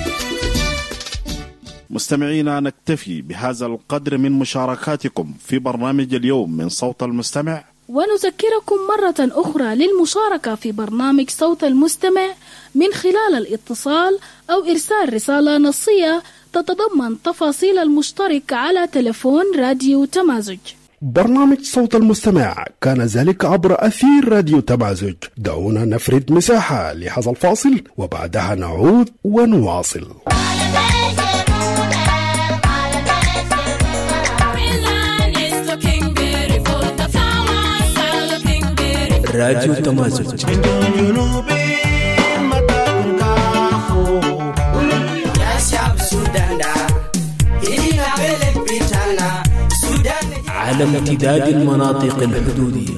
مستمعينا نكتفي بهذا القدر من مشاركاتكم في برنامج اليوم من صوت المستمع، ونذكركم مرة أخرى للمشاركة في برنامج صوت المستمع من خلال الاتصال أو إرسال رسالة نصية تتضمن تفاصيل المشترك على تلفون راديو تمازج. برنامج صوت المستمع كان ذلك عبر أثير راديو تمازج. دعونا نفرد مساحة لهذا الفاصل وبعدها نعود ونواصل. راديو تمازج. على امتداد المناطق الحدودية.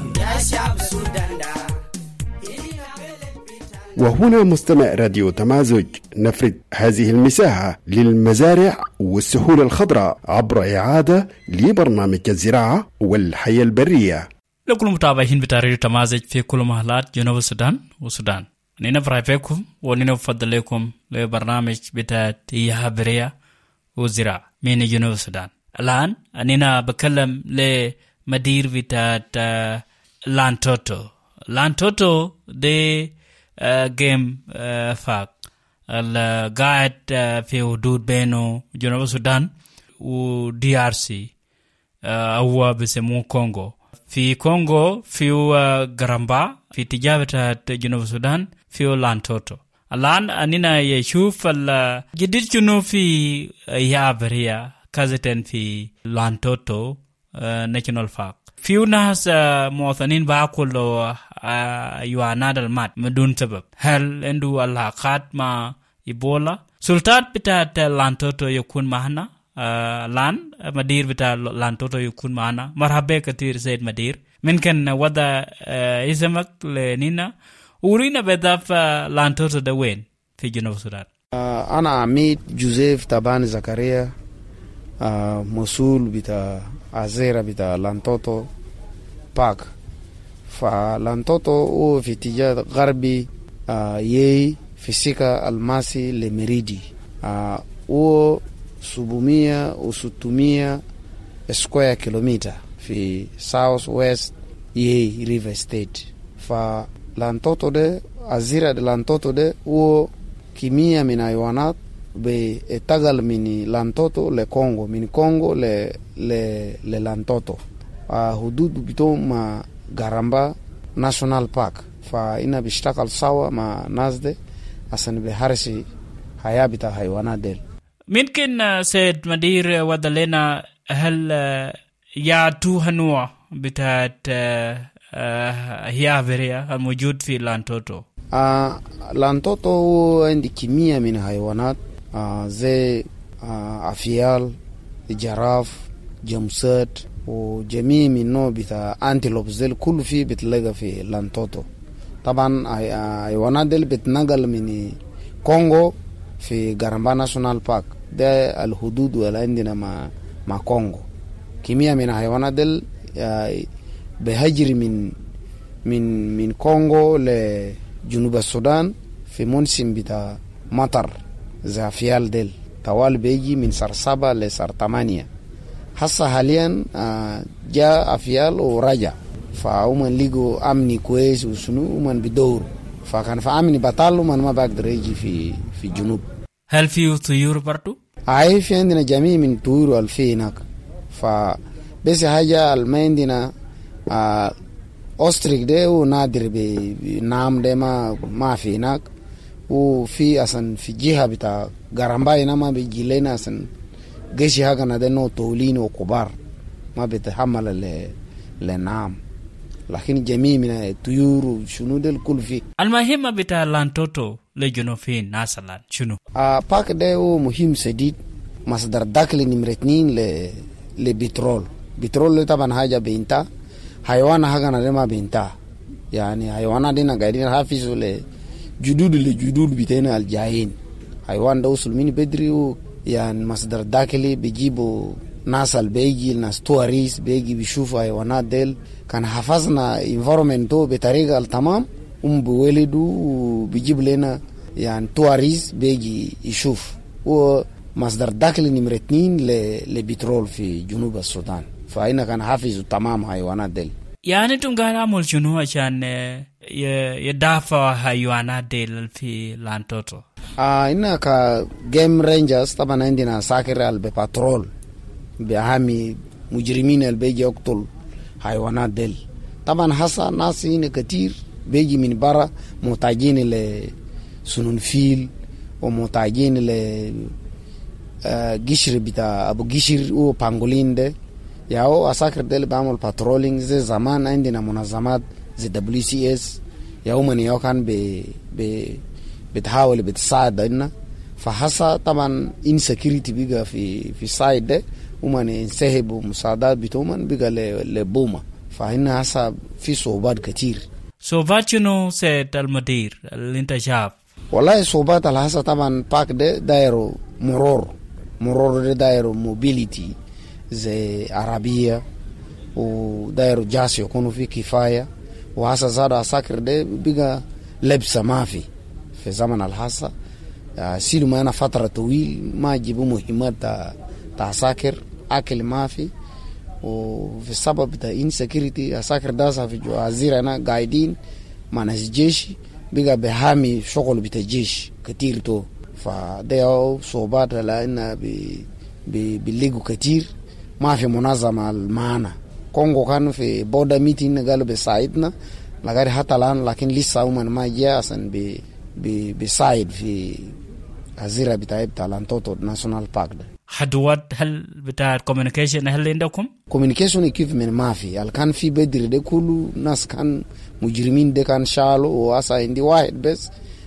وهنا مستمع راديو تمازج نفرد هذه المساحة للمزارع والسهول الخضراء عبر إعادة لبرنامج الزراعة والحياة البرية. لكل متابعين بتاع راديو تمازج في كل محلات جنوب السودان والسودان، نحن نفرحكم ونفضل لكم لبرنامج بتاع الحياة البرية والزراعة من جنوب السودان. الآن أنا بكلم لمدير بتاع لانتوتو لانتوتو دي جيم فاك القاعد في حدود بينه جنوب السودان و دي ار سي هو بسموه كونغو. في كونغو فيو غرامبا في تجابة جنوب السودان فيو لانتوتو. الآن أننا يشوف الجديد جنوب في يابريا كازتن في لانتوتو ناشونال بارك. فيو ناس مواطنين باكلوا يواناد المات بدون سبب. هل عنده علاقات مع إيبولا؟ سلطات بتاعت لانتوتو يكون معنا. لان مدير بتاع لانتوتو يكون معنا. مرحبا كثير سيد مدير. ممكن وضع اسمك لنينا ورينا بداف لانتوتو ده وين في جنوب السودان. أنا عميد جوزيف تابان زكريا مسؤول بتاع عزيرة بتاع لانتوتو باك. فلانتوتو هو في اتجاه غربي يي في سكة الماسي لمريدي هو سبعمية وستمية سكوير كيلومتر في ساوث ويست يي ريفر ستيت. فلانتوتو ده عزيرة ده لانتوتو ده هو كمية من حيوانات بتغل من لانتوتو لكونغو من كونغو ل للانتوتو حدود بتوم مع غرامبا ناشونال بارك. فإنا بيشتغل سوا مع ناس ده عشان بيحرسي حياة بتاع حيوانات ديل. ممكن سيد مدير ودلنا هل ياتو هنوع بتاعت هيافريا الموجود في لانتوتو؟ آه لانتوتو عندي كمية من حيوانات آه زي آه أفيال جراف جمسات وجميع من نوع بتاع أنتيلوب زي كل فيه بتلاقى في لانتوتو. طبعا حيوانات ديل بتنقل من كونغو في غرامبا ناشونال بارك ده الحدود اللي عندنا مع مع كونغو. كمية من حيوانات ديل بهجر من من من كونغو لجنوب السودان في موسم بتاع مطر زي أفيال ديل طوال بيجي من سر سبعة لسر ثمانية. حصة حاليا جاء أفيال ورجع فهم لقوا أمني كويس وسنو ومن بدور فكان فأمني بطال ومن ما بقدر يجي في في الجنوب. هل في طيور برضو؟ أي في عندنا جميع من طيور والفي هناك. فبس حاجة ما عندنا أستريك ده ونادر بنام ده ما ما في هناك. وفي أصلا في جهة بتاع غرامبا هنا ما بيجي لنا أصلا جيشي هاكا ندنو طولين وكبار ما بيتحمل ل لنام. لكن جميع من الطيور وشنو ده الكل فيه. المهمة بتاع لانتوتو لجنوفين ناسلان شنو؟ آه باك ده هو مهم سديد مصدر دخل نمرة اتنين ل لبترول. بترول طبعا حاجة بينتا حيوان هاكا ندما بينتا يعني حيوانات دينا قاعدين حافظوا لجدود لجدود بتاعنا الجايين. حيوان ده وصل مني بدري يعني مصدر داخلي بيجيبوا ناس البيجي ناس تواريس بيجي بيشوفوا حيوانات ديل. كان حفظنا environment بطريقة التمام هم بيولدوا وبيجيب لنا يعني تواريس بيجي يشوف. ومصدر داخلي نمرة اتنين لبترول في جنوب السودان. فهنا كان حافظوا تمام حيوانات ديل. يعني انتم قاعد عمل شنو عشان يدافع حيوانات ديل في لانتوتو؟ آه إننا كجيم رينجرز طبعا عندنا ساكر البترول بأهمي مجرمين اللي بيجي يقتل حيوانات ديل. طبعا حصى ناس هنا كتير بيجي من برا محتاجين لسنون فيل ومحتاجين ل قشر بتاع أبو قشر و بانغولين ده ياو أساكر ديل بعمل باترولينج زي زمان عندنا منظمات زي دبليو سي اس ياو من ياو كان ب ب بتحاول بتساعد لنا. فحصى طبعا insecurity بيجا في في السايد ده ومن ينسحبوا مساعدات بتومن بيجا لبوما. فهنا حصى في صعوبات كتير. صعوبات شنو سيد المدير اللي انت شاف؟ والله صعوبات على حصى طبعا باك ده دايرو مرور مرور ده دايرو موبيليتي زي عربية ودايرو جاس يكونوا في كفاية. وحصى زاد عساكر ده بيجا لبسة ما في في زمن الحصى سيلو معنا فترة طويل ما جيبوا مهمات تاع ساكر أكل ما في وفي السبب بتاع insecurity عساكر داسة في جوازير هنا قاعدين مع ناس الجيش بقى بهامي شغل بتاع الجيش كتير تو فده صعوبات لأن بيلقوا كتير ما في منظمة المعنى. كونغو كان في بودا ميتين قالوا بيساعدنا لغاية حتى الآن لكن لسه هم ما جاء عشان بي بي بيساعد في الزيرة بتاع بتاع لانتوتو ناشونال بارك ده. حدوات هل بتاع الكوميونيكيشن هل عندكم؟ كوميونيكيشن اكيوبمنت ما في. هل كان في بدري ده كله ناس كان مجرمين ده كان شالوا واسا عندي واحد بس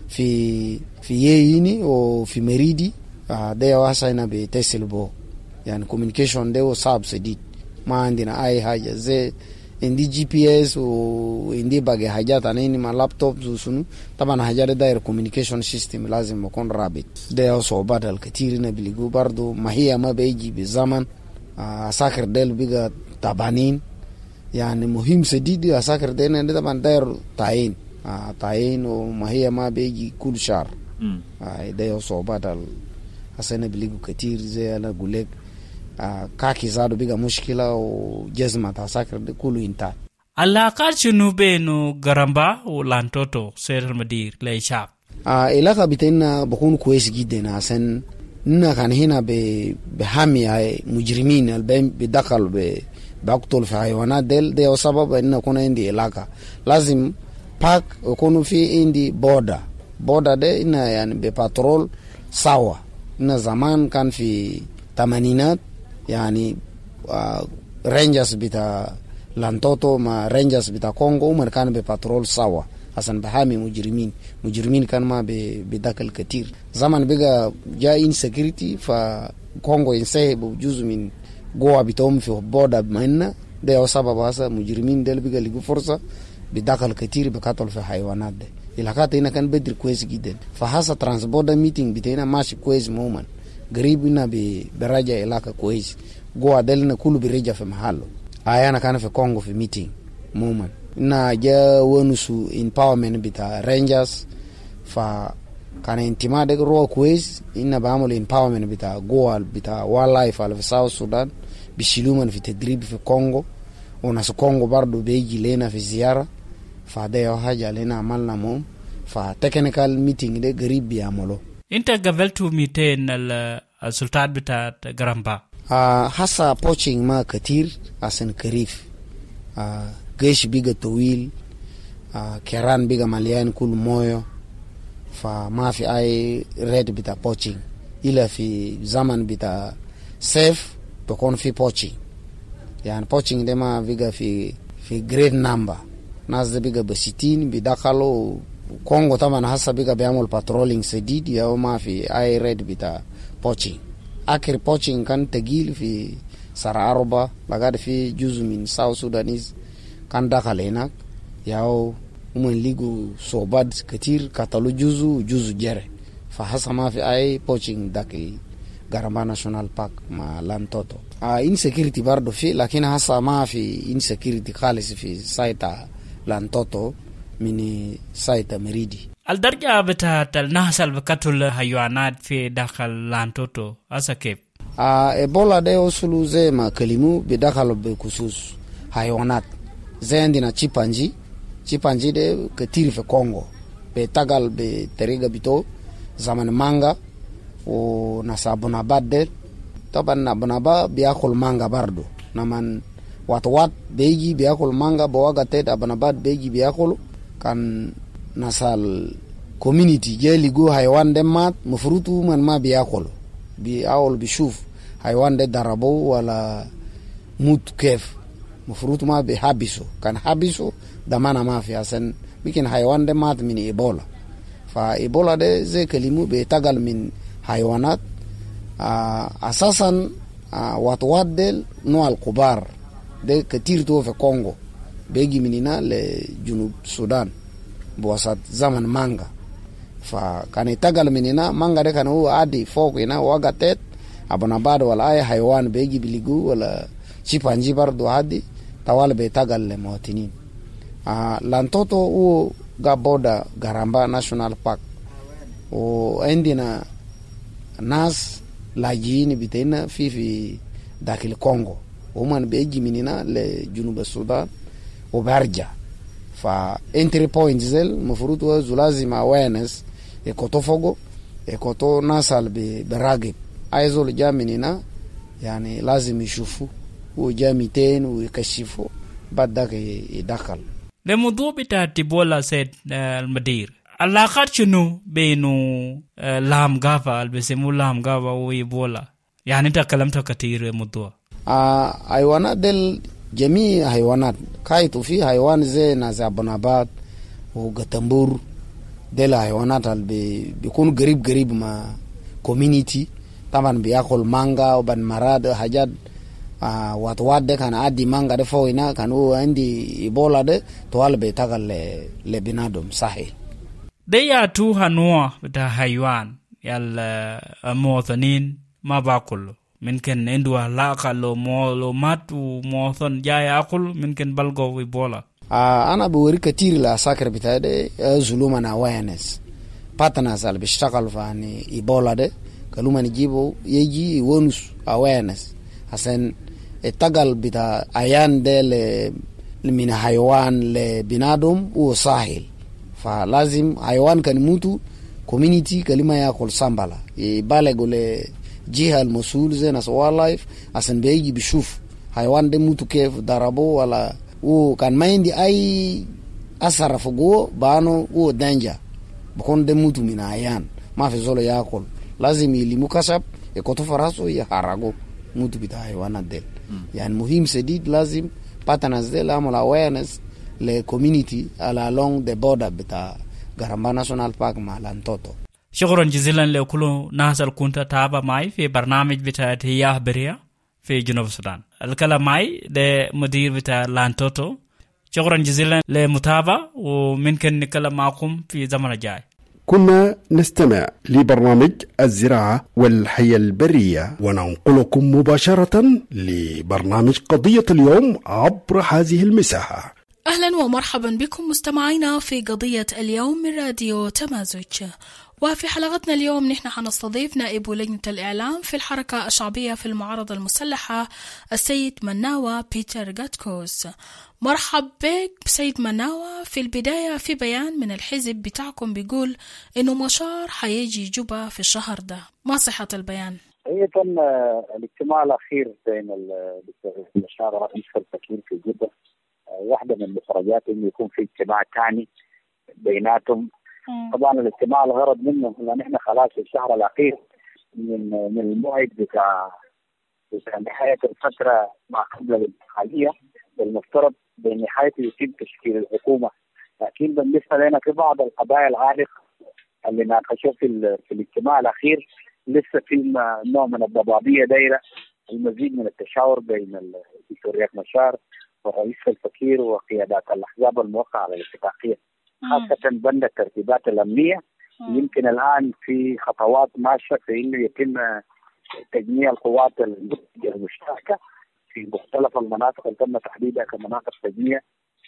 في في ييني وفي مريدي ده واسا هنا بيتصل بو يعني كوميونيكيشن ده صعب شديد ما عندنا اي حاجه زي عندي جي بي اس وعندي باقي حاجات انا مع لابتوب وسنو طبعا حاجات داير كوميونيكيشن سيستم لازم يكون رابط ده صعوبات الكثير هنا بيلقوا برضو ما هي ما بيجي بزمن عساكر ديل بيجا تعبانين يعني مهم شديد عساكر ديل طبعا داير تعيين تعيين وما هي ما بيجي كل شهر ده صعوبات هسنا بيلقوا كثير زي انا اقول لك كاكي زادو بيجا مشكلة وجزمة عساكر دي كله انتهى. علاقات شنو بينو غرامبا ولانتوتو سير المدير للشعب؟ علاقة بتاعنا بكون كويس جدا عشان إننا كان هنا بحامي هاي مجرمين اللي بيدخل بيقتل في حيوانات ديل ده سبب إننا كنا عندي علاقة لازم باك يكونوا في عندي بودا بودا ده إننا يعني بباترول سوا. إننا زمان كان في تمانينات يعني رينجرز بتاع لانتوتو مع رينجرز بتاع كونغو ومن كان بباترول سوا عشان بحامي مجرمين مجرمين كان ما بداخل كتير. زمان بقى جاء انسكيورتي فكونغو ينسحب جزء من جوا بتاعهم في بودا بمنا ده سبب هذا مجرمين ده بقى لقوا فرصة بداخل كتير بقتل في حيوانات ده. الحاجات هنا كان بدر كويس جدا فحاسة ترانسبوردا ميتينج بتاعنا ماشي كويس مومن قريب هنا براجع علاقة كويس جوا دلنا كله برجع في محله. هاي أنا كان في كونغو في ميتينج مومن إننا جا ونسو empowerment بتاع رينجرز فكان انتماء ده روا كويس إننا بعمل empowerment بتاع جوا بتاع wildlife على في ساوث السودان بيشيلومن في تدريب في كونغو وناس كونغو برضو بيجي لنا في زيارة فده حاجة لنا عملنا موم فتكنيكال ميتينج ده قريب بيعملوه. انت قبلتوا ميتين السلطات بتاعت غرامبا؟ آه حسا بوشينج ما كتير عشان كريف آه جيش بيجا طويل آه كيران بيجا مليان كل مويو فما في اي ريد بتاع بوشينج إلا في زمن بتاع سيف بكون في بوشينج يعني بوشينج ده ما بيجا في في جريد نمبر ناس ده بيجا بستين بيدخلوا كونغو طبعا حسا بيجا بيعمل باترولينج سديد يا ما في اي ريد بتاع بوشينج. آخر بوشينج كان تقيل في سراروبا لقد في جزء من ساوث سودانيز كان دخل هناك ياو ومن ليجو صوبات كتير قتلوا جزء وجزء جرى فحسا ما في اي بوشينج داخل غرامبا ناشونال بارك مع لانتوتو. آه انسكيورتي برضو في لكن حسا ما في انسكيورتي خالص في سايتا لانتوتو من سايتا مريدي. الدرجة بتاعت الناس اللي بقتل حيوانات في داخل لانتوتو أسا كيف؟ آه إيبولا ده وصلوا زي ما كلموا بداخل بخصوص حيوانات زي عندنا تشيبانجي تشيبانجي ده كتير في كونغو بتاقل بطريقة بتو زمن مانغا وناس أبوناباد ده طبعا أبوناباد بيأكل مانغا برضو نمان وات وات بيجي بيأكل مانغا بواغا تيد أبوناباد بيجي بيأكل كان nasal community jeli go haywan de mat mufrutu man ma biyakolo bi awol bi shuf haywan de darabo wala mut kef mufrutu ma bi habiso kan habiso damana ma fi asan bikin haywan de mat min ebola fa ebola de ze kalimu be tagal min haywanat asasan wat wat del no al kubar de katir to fe Congo begi minina le junub Sudan بواسط زمن مانغا فكان يتقل مننا مانغا ده كان هو عادي فوق هنا وقتت ابنا بعد ولا اي حيوان بيجي بيلقوا ولا شيبانجي برضو عادي طوال بيتقل للمواطنين. آه لانتوتو هو غابودا غرامبا ناشونال بارك وعندنا ناس لاجئين بتاعنا في في داخل كونغو وهم بيجي من هنا لجنوب السودان وبرجع. فانتري بوينت زي المفروض هو لازم اويرنس يكوتو فوقو يكوتو ناسال براقب عايزو اللي جا من هنا يعني لازم يشوفوا وجا ميتين ويكشفوا بعد ذاك يدخل. الموضوع بتاع تيبولا سيد المدير علاقات شنو بينه لام غافا اللي بيسموه لام غافا وإيبولا؟ يعني انت كلمت كثير الموضوع. آه حيوانات دل جميع حيوانات كايتو في حيوان زي نازابنابات وغتنبور دل حيوانات اللي بيكون قريب قريب مع كوميونيتي طبعا بياكل مانجا وبن مراد حاجات آه واتوات ده كان عادي مانجا ده فوقنا كانوا عندي إيبولا ده طوال بيتاقل لبنادم صحيح. دي ياتو هنوع بتاع حيوان المواطنين ما باكل ممكن عنده علاقة لو مو لو مات ومواطن جاي أكل ممكن بلغو إيبولا. آه أنا بوري كتير لأساكر بتاع ده زلومنا وينس باتناس اللي بيشتغل فاني إيبولا ده كلوما نجيبه يجي ونس awareness عشان التقل بتاع عيان ده من حيوان لبنادم وساحل. فلازم حيوان كان يموتوا كوميونيتي كلمة يأكل سامبلا يبالغوا لجهة المسؤول زي ناس وايلدلايف عشان بيجي بيشوف حيوان ده موتوا كيف ضربوه ولا وكان ما عندي أي أثر فوقه بانو هو دانجا بكون ده موتوا من عيان ما في زول يأكل لازم يلمو كسب يكتو فراسو يحرقوا موتوا بتاع حيوانات دل. يعني مهم سديد لازم باتناس دل عمل awareness لكوميونيتي على along the border بتاع غرامبا ناشونال بارك مع لانتوتو. شكرا جزيلا لكل ناس اللي كنت تابع معي في برنامج بتاع تياه بريا في جنوب السودان. الكلام معي ده مدير بتاع لانتوتو. شكرا جزيلا لمتابعة وممكن نتكلم معكم في زمن الجاي. كنا نستمع لبرنامج الزراعة والحياة البرية وننقلكم مباشرة لبرنامج قضية اليوم عبر هذه المساحة. أهلا ومرحبا بكم مستمعينا في قضية اليوم من راديو تمازج. وفي حلقتنا اليوم نحن حنستضيف نائب لجنة الإعلام في الحركة الشعبية في المعارضة المسلحة السيد مناوى بيتر غاتكوس. مرحب بك سيد مناوى. في البداية في بيان من الحزب بتاعكم بيقول إنه مشار حيجي جوبا في الشهر ده، ما صحة البيان؟ هي تم الاجتماع الأخير بين الدكتور مشار رئيس التكوين في جوبا، واحدة من المخرجات إنه يكون في اجتماع ثاني بيناتهم. طبعا الاجتماع الغرض منه لأن إحنا خلاص في الشهر الأخير من من الموعد بتاع بتاع نهاية الفترة ما قبل الانتخابية، المفترض بنهايته يتم تشكيل الحكومة. لكن بالنسبة لنا في بعض القضايا العالقة اللي ناقشوه في في الاجتماع الأخير لسه في نوع من الضبابية دايرة، المزيد من التشاور بين الدكتور رياض مشار ورئيس الفكير وقيادات الأحزاب الموقعة على الاتفاقية، خاصة بند الترتيبات الأمنية. يمكن الآن في خطوات ماشية في إنه يتم تجميع القوات المشتركة في مختلف المناطق اللي تم تحديدها كمناطق تجميع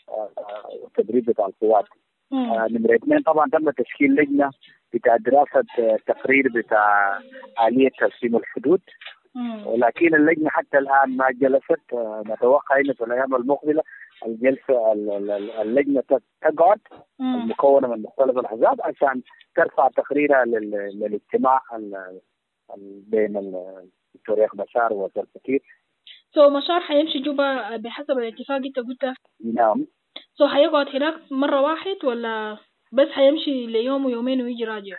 وتدريب بتاع القوات. نمرة اثنين طبعا تم تشكيل لجنة بتاع دراسة تقرير بتاع آلية ترسيم الحدود، ولكن اللجنة حتى الآن ما جلست. نتوقع إنه في الأيام المقبلة الجلسة اللجنة تقعد المكونة من مختلف الأحزاب عشان ترفع تقريرها للاجتماع بين الدكتور رياض مشار والفكير. سو مشار حيمشي جوبا بحسب الاتفاق انت قلت؟ نعم. سو حيقعد هناك مرة واحد ولا بس حيمشي ليوم ويومين ويجي راجع؟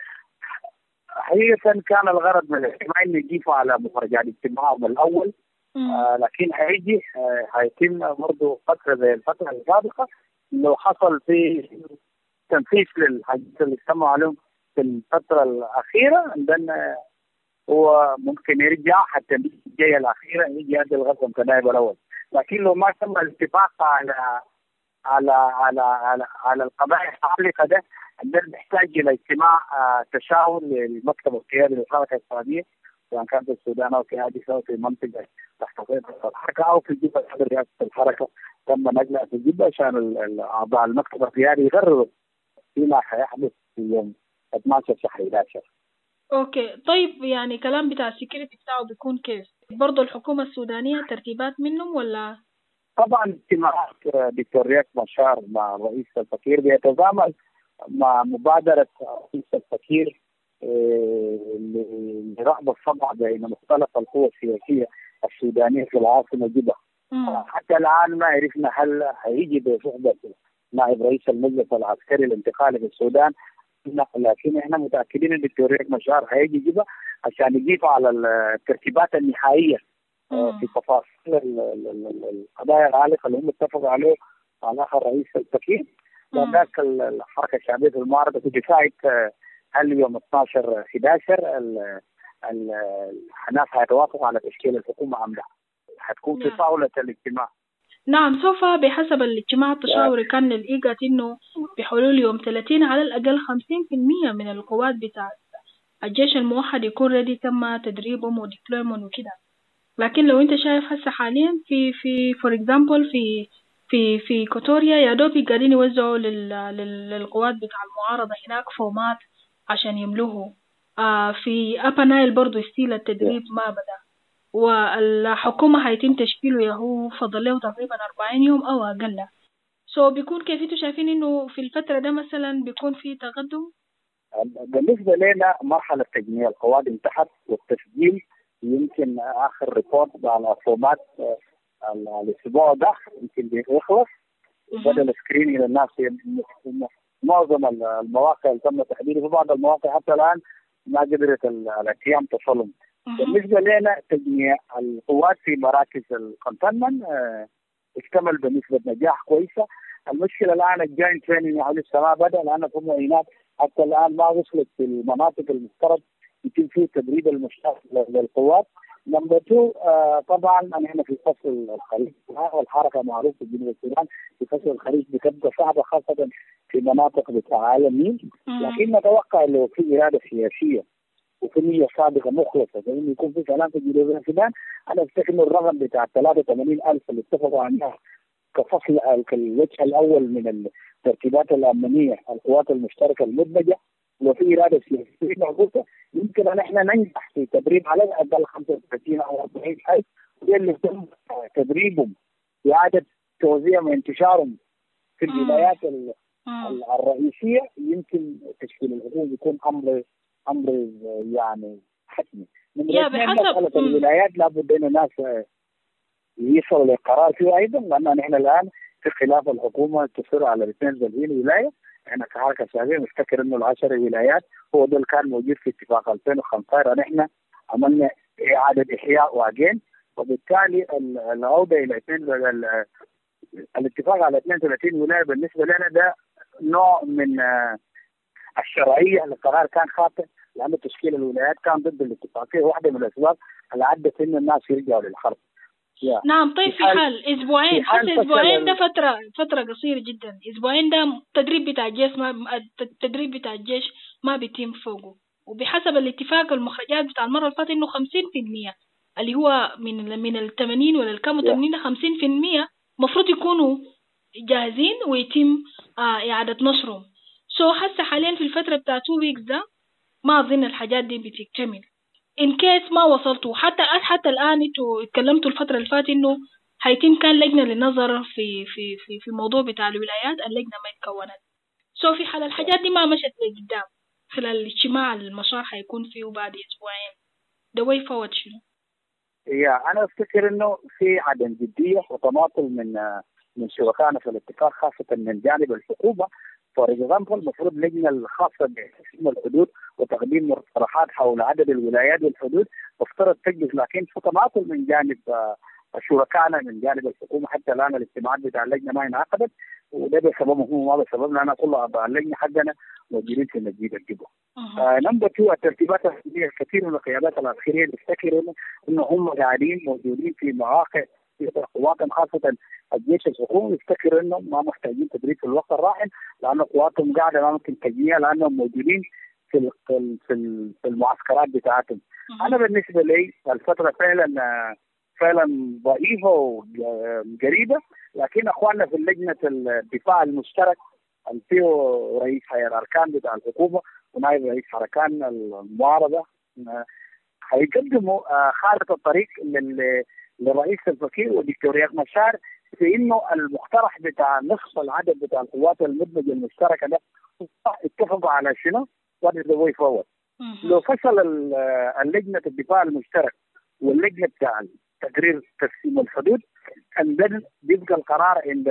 حقيقة كان الغرض من الاجتماع انه يضيفوا على مخرجات اجتماعهم الأول، آه لكن هيجي آه هيتم برضه فترة زي الفترة السابقة لو حصل في تنفيذ للحاجات اللي استمعوا عليهم في الفترة الأخيرة عندنا هو ممكن يرجع حتى الجاية الأخيرة يجي يأدي الغزو كنائب الأول. لكن لو ما تم الاتفاق على على على على, على القضايا العالقة ده عندنا نحتاج إلى اجتماع آه تشاور للمكتب القيادي للحركة الإسلامية سواء كان في السودان أو في هذه أو في منطقة تحت قيادة الحركة أو في جبهة رئاسة الحركة. تم نقلها في جبهة عشان أعضاء المكتب القيادي يقرروا فيما سيحدث في يوم اثناشر شهر أحد عشر. اوكي طيب، يعني كلام بتاع السكيورتي بتاعه بيكون كيف؟ برضو الحكومة السودانية ترتيبات منهم ولا؟ طبعا اجتماعات دكتور رياض مشار مع رئيس الفكير بيتضامن مع مبادرة رئيس الفكير لرغبة الصدع بين مختلف القوى السياسية السودانية في العاصمة جدة. حتى الآن ما عرفنا هل هيجي بصحبة نائب رئيس المجلس العسكري الانتقالي في السودان، لكن احنا متأكدين ان الدكتور رياض مشار هيجي جدة عشان يضيف على الترتيبات النهائية في تفاصيل القضايا العالقة اللي هم اتفقوا عليه على آخر رئيس الفكير. وذاك الحركة الشعبية في المعارضة في دفاعة هل يوم اثناشر أحد عشر الناس هيتوافقوا على تشكيل الحكومة أم لا، هتكون في طاولة الاجتماع. نعم، سوف بحسب الاجتماع التشاوري كان للإيجاد إنه بحلول يوم ثلاثين على الأقل خمسين بالمئة من القوات بتاع الجيش الموحد يكون ريدي، تم تدريبهم وديبلويمون وكده. لكن لو أنت شايف هسه حاليا في في فور إكزامبل في في في كوتوريا يا دوب قاعدين يوزعوا للقوات بتاع المعارضة هناك فومات عشان يملوه. آه في أبا نايل برضو ستيل التدريب ما بدأ، والحكومة هيتم تشكيله يهو فضل له تقريبا أربعين يوم أو أقل. سو so بيكون كيف انتوا شايفين إنه في الفترة ده مثلا بيكون في تقدم؟ بالنسبة لنا مرحلة تجميع القوات انتهت والتسجيل يمكن آخر ريبورت على فومات الأسبوع ده يمكن بيخلص، بدأ السكرينينج للناس. معظم المواقع اللي تم تحديدها، في بعض المواقع حتى الآن ما قدرت الاتيام تصلهم. بالنسبة لنا تجميع القوات في مراكز الكونتينمنت اكتمل بنسبة نجاح كويسة. المشكلة الآن الجاين تريننج حول السماء بدأ، لأن في معينات حتى الآن ما وصلت في المناطق المفترض يتم فيه تدريب المشترك للقوات. نمبر اثنين آه طبعا نحن في فصل الخريف والحركة معروفة في جنوب السودان في فصل الخريف بتبقى صعبة خاصة في مناطق بتاع النيل، لكن نتوقع لو في إرادة سياسية وفي نية صادقة مخلصة فإنه يكون في سلام في جنوب السودان. أنا أفتكر إنه الرقم بتاع ثلاثة وثمانين ألف اللي اتفقوا عنها كفصل الوجه الأول من الترتيبات الأمنية القوات المشتركة المدمجة، لو في إرادة سياسية موجودة يمكن أن احنا ننجح في تدريب على الأقل خمسة وثلاثين أو أربعين حي اللي يتم تدريبهم وإعادة توزيعهم وانتشارهم في الولايات الرئيسية. يمكن تشكيل الحكومة يكون أمر أمر يعني حتمي. من مسألة الولايات لابد أن الناس يصلوا لقرار فيه أيضا، لأن نحن الآن في خلاف الحكومة تصر على اثنين وثلاثين ولاية. احنا كحركة شعبية نفتكر انه العشر ولايات هو ده اللي كان موجود في اتفاق ألفين وخمسة عشر، نحن عملنا اعادة احياء واجين، وبالتالي العودة الى اثنين الاتفاق على اثنين وثلاثين ولاية بالنسبة لنا ده نوع من الشرعية للقرار كان خاطئ، لأن تشكيل الولايات كان ضد الاتفاقية، واحدة من الأسباب اللي عدت إن الناس يرجعوا للحرب. Yeah. نعم طيب في حال اسبوعين حتى اسبوعين ده فتره فتره قصيره جدا. اسبوعين ده التدريب بتاع الجيش ما التدريب بتاع الجيش ما بيتم فوقه، وبحسب الاتفاق المخرجات بتاع المره اللي فاتت انه خمسين بالمئة اللي هو من من ال ثمانين ولا الكام ثمانين خمسين بالمئة المفروض يكونوا جاهزين ويتم آه اعاده نشرهم. سو so حتى حاليا في الفتره بتاع تو ويكس ده ما اظن الحاجات دي بتكتمل. إن كيس ما وصلتوا حتى حتى الآن انتوا اتكلمتوا الفترة اللي فاتت إنه هيتم كان لجنة للنظر في في في في موضوع بتاع الولايات، اللجنة ما اتكونت. سو في حال الحاجات دي ما مشت لقدام خلال الاجتماع المشار هيكون فيه بعد أسبوعين ده way forward شنو؟ يا أنا أفتكر إنه في عدم جدية وتماطل من من شركائنا في الاتفاق خاصة من جانب الحكومة. فور اكزامبل المفروض اللجنة الخاصة بتقسيم الحدود وتقديم مقترحات حول عدد الولايات والحدود مفترض تجلس، لكن في تماطل من جانب شركائنا من جانب الحكومة. حتى الآن الاجتماعات بتاع اللجنة ما انعقدت، وده بسببهم هم ما بسببنا. أنا كل أعضاء اللجنة حقنا موجودين في مدينة الجبهة. نمبر اثنين الترتيبات الأخيرة، كثير من القيادات العسكرية يفتكروا إنه هم قاعدين موجودين في مواقع قواتهم خاصة الجيش الحكومي يفتكر انهم ما محتاجين تدريب في الوقت الراهن، لان قواتهم قاعده ما ممكن تجميع لانهم موجودين في في المعسكرات بتاعتهم. انا بالنسبه لي الفتره فعلا فعلا ضعيفه وقريبه، لكن اخواننا في لجنه الدفاع المشترك اللي فيه رئيس هيئه الاركان بتاع الحكومه ونائب رئيس حركان المعارضة هيقدموا خارطة الطريق للرئيس الفكير والدكتور رياض مشار في انه المقترح بتاع نصف العدد بتاع القوات المدمجة المشتركة ده اتفقوا على شنو؟ what is the way forward. لو فشل اللجنة الدفاع المشترك واللجنة بتاع تقرير تقسيم الحدود عندنا بيبقى القرار عند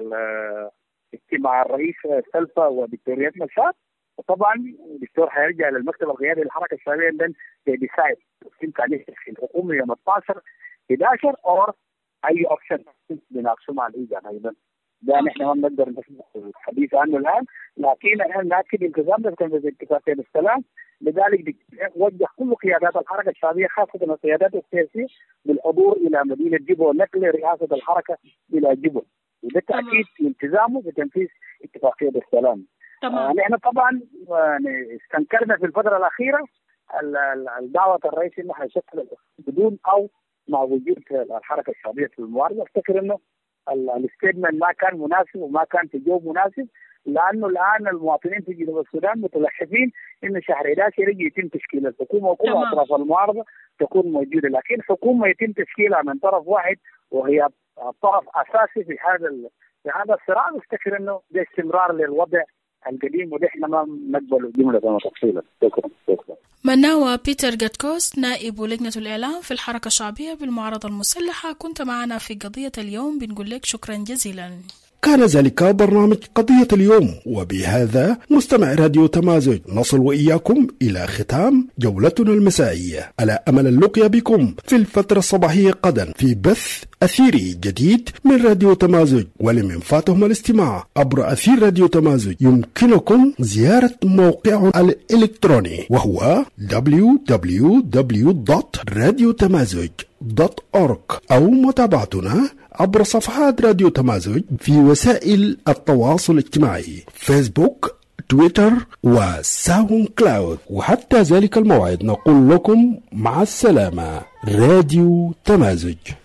اجتماع الرئيس سلفا ودكتور رياض مشار، وطبعا الدكتور حيرجع للمكتب القيادي للحركة الشعبية عندنا ديسايد تقسيم عليه تشكيل حكومي يوم اثني عشر احد عشر او اي اوبشن بناقشه مع الايجاد. ايضا ده نحن ما بنقدر الحديث عنه الان، لكن احنا ناكد التزامنا بتنفيذ اتفاقيه السلام. لذلك وجه كل قيادات الحركه الشعبيه خاصه القيادات السياسيه بالحضور الى مدينه جبل ونقل رئاسه الحركه الى جبل، وده تاكيد التزامه بتنفيذ اتفاقيه السلام. تمام. نحن طبعا استنكرنا في الفتره الاخيره الدعوه الرئيس انه حيشكل بدون او مع وجود الحركه الشعبيه في المعارضه. افتكر انه الستيتمنت ما كان مناسب وما كان في جو مناسب، لانه الان المواطنين في جنوب السودان متلحفين انه شهر احد عشر يجي يتم تشكيل الحكومه وكل اطراف المعارضه تكون موجوده، لكن حكومه يتم تشكيلها من طرف واحد وهي طرف اساسي في هذا في هذا الصراع. افتكر انه ده استمرار للوضع القديم وده احنا ما نقبله جمله تفصيلا. شكرا شكرا. مناوى بيتر جاتكوست نائب لجنة الإعلام في الحركة الشعبية بالمعارضة المسلحة، كنت معنا في قضية اليوم، بنقول لك شكرا جزيلا. كان ذلك برنامج قضية اليوم، وبهذا مستمع راديو تمازج نصل وإياكم إلى ختام جولتنا المسائية، على أمل اللقيا بكم في الفترة الصباحية غدا في بث أثيري جديد من راديو تمازج. ولمن فاتهم الاستماع عبر أثير راديو تمازج يمكنكم زيارة موقعه الإلكتروني وهو دبليو دبليو دبليو دوت راديو تمازج دوت أورج، أو متابعتنا عبر صفحات راديو تمازج في وسائل التواصل الاجتماعي فيسبوك، تويتر وساوند كلاود. وحتى ذلك الموعد نقول لكم مع السلامة. راديو تمازج.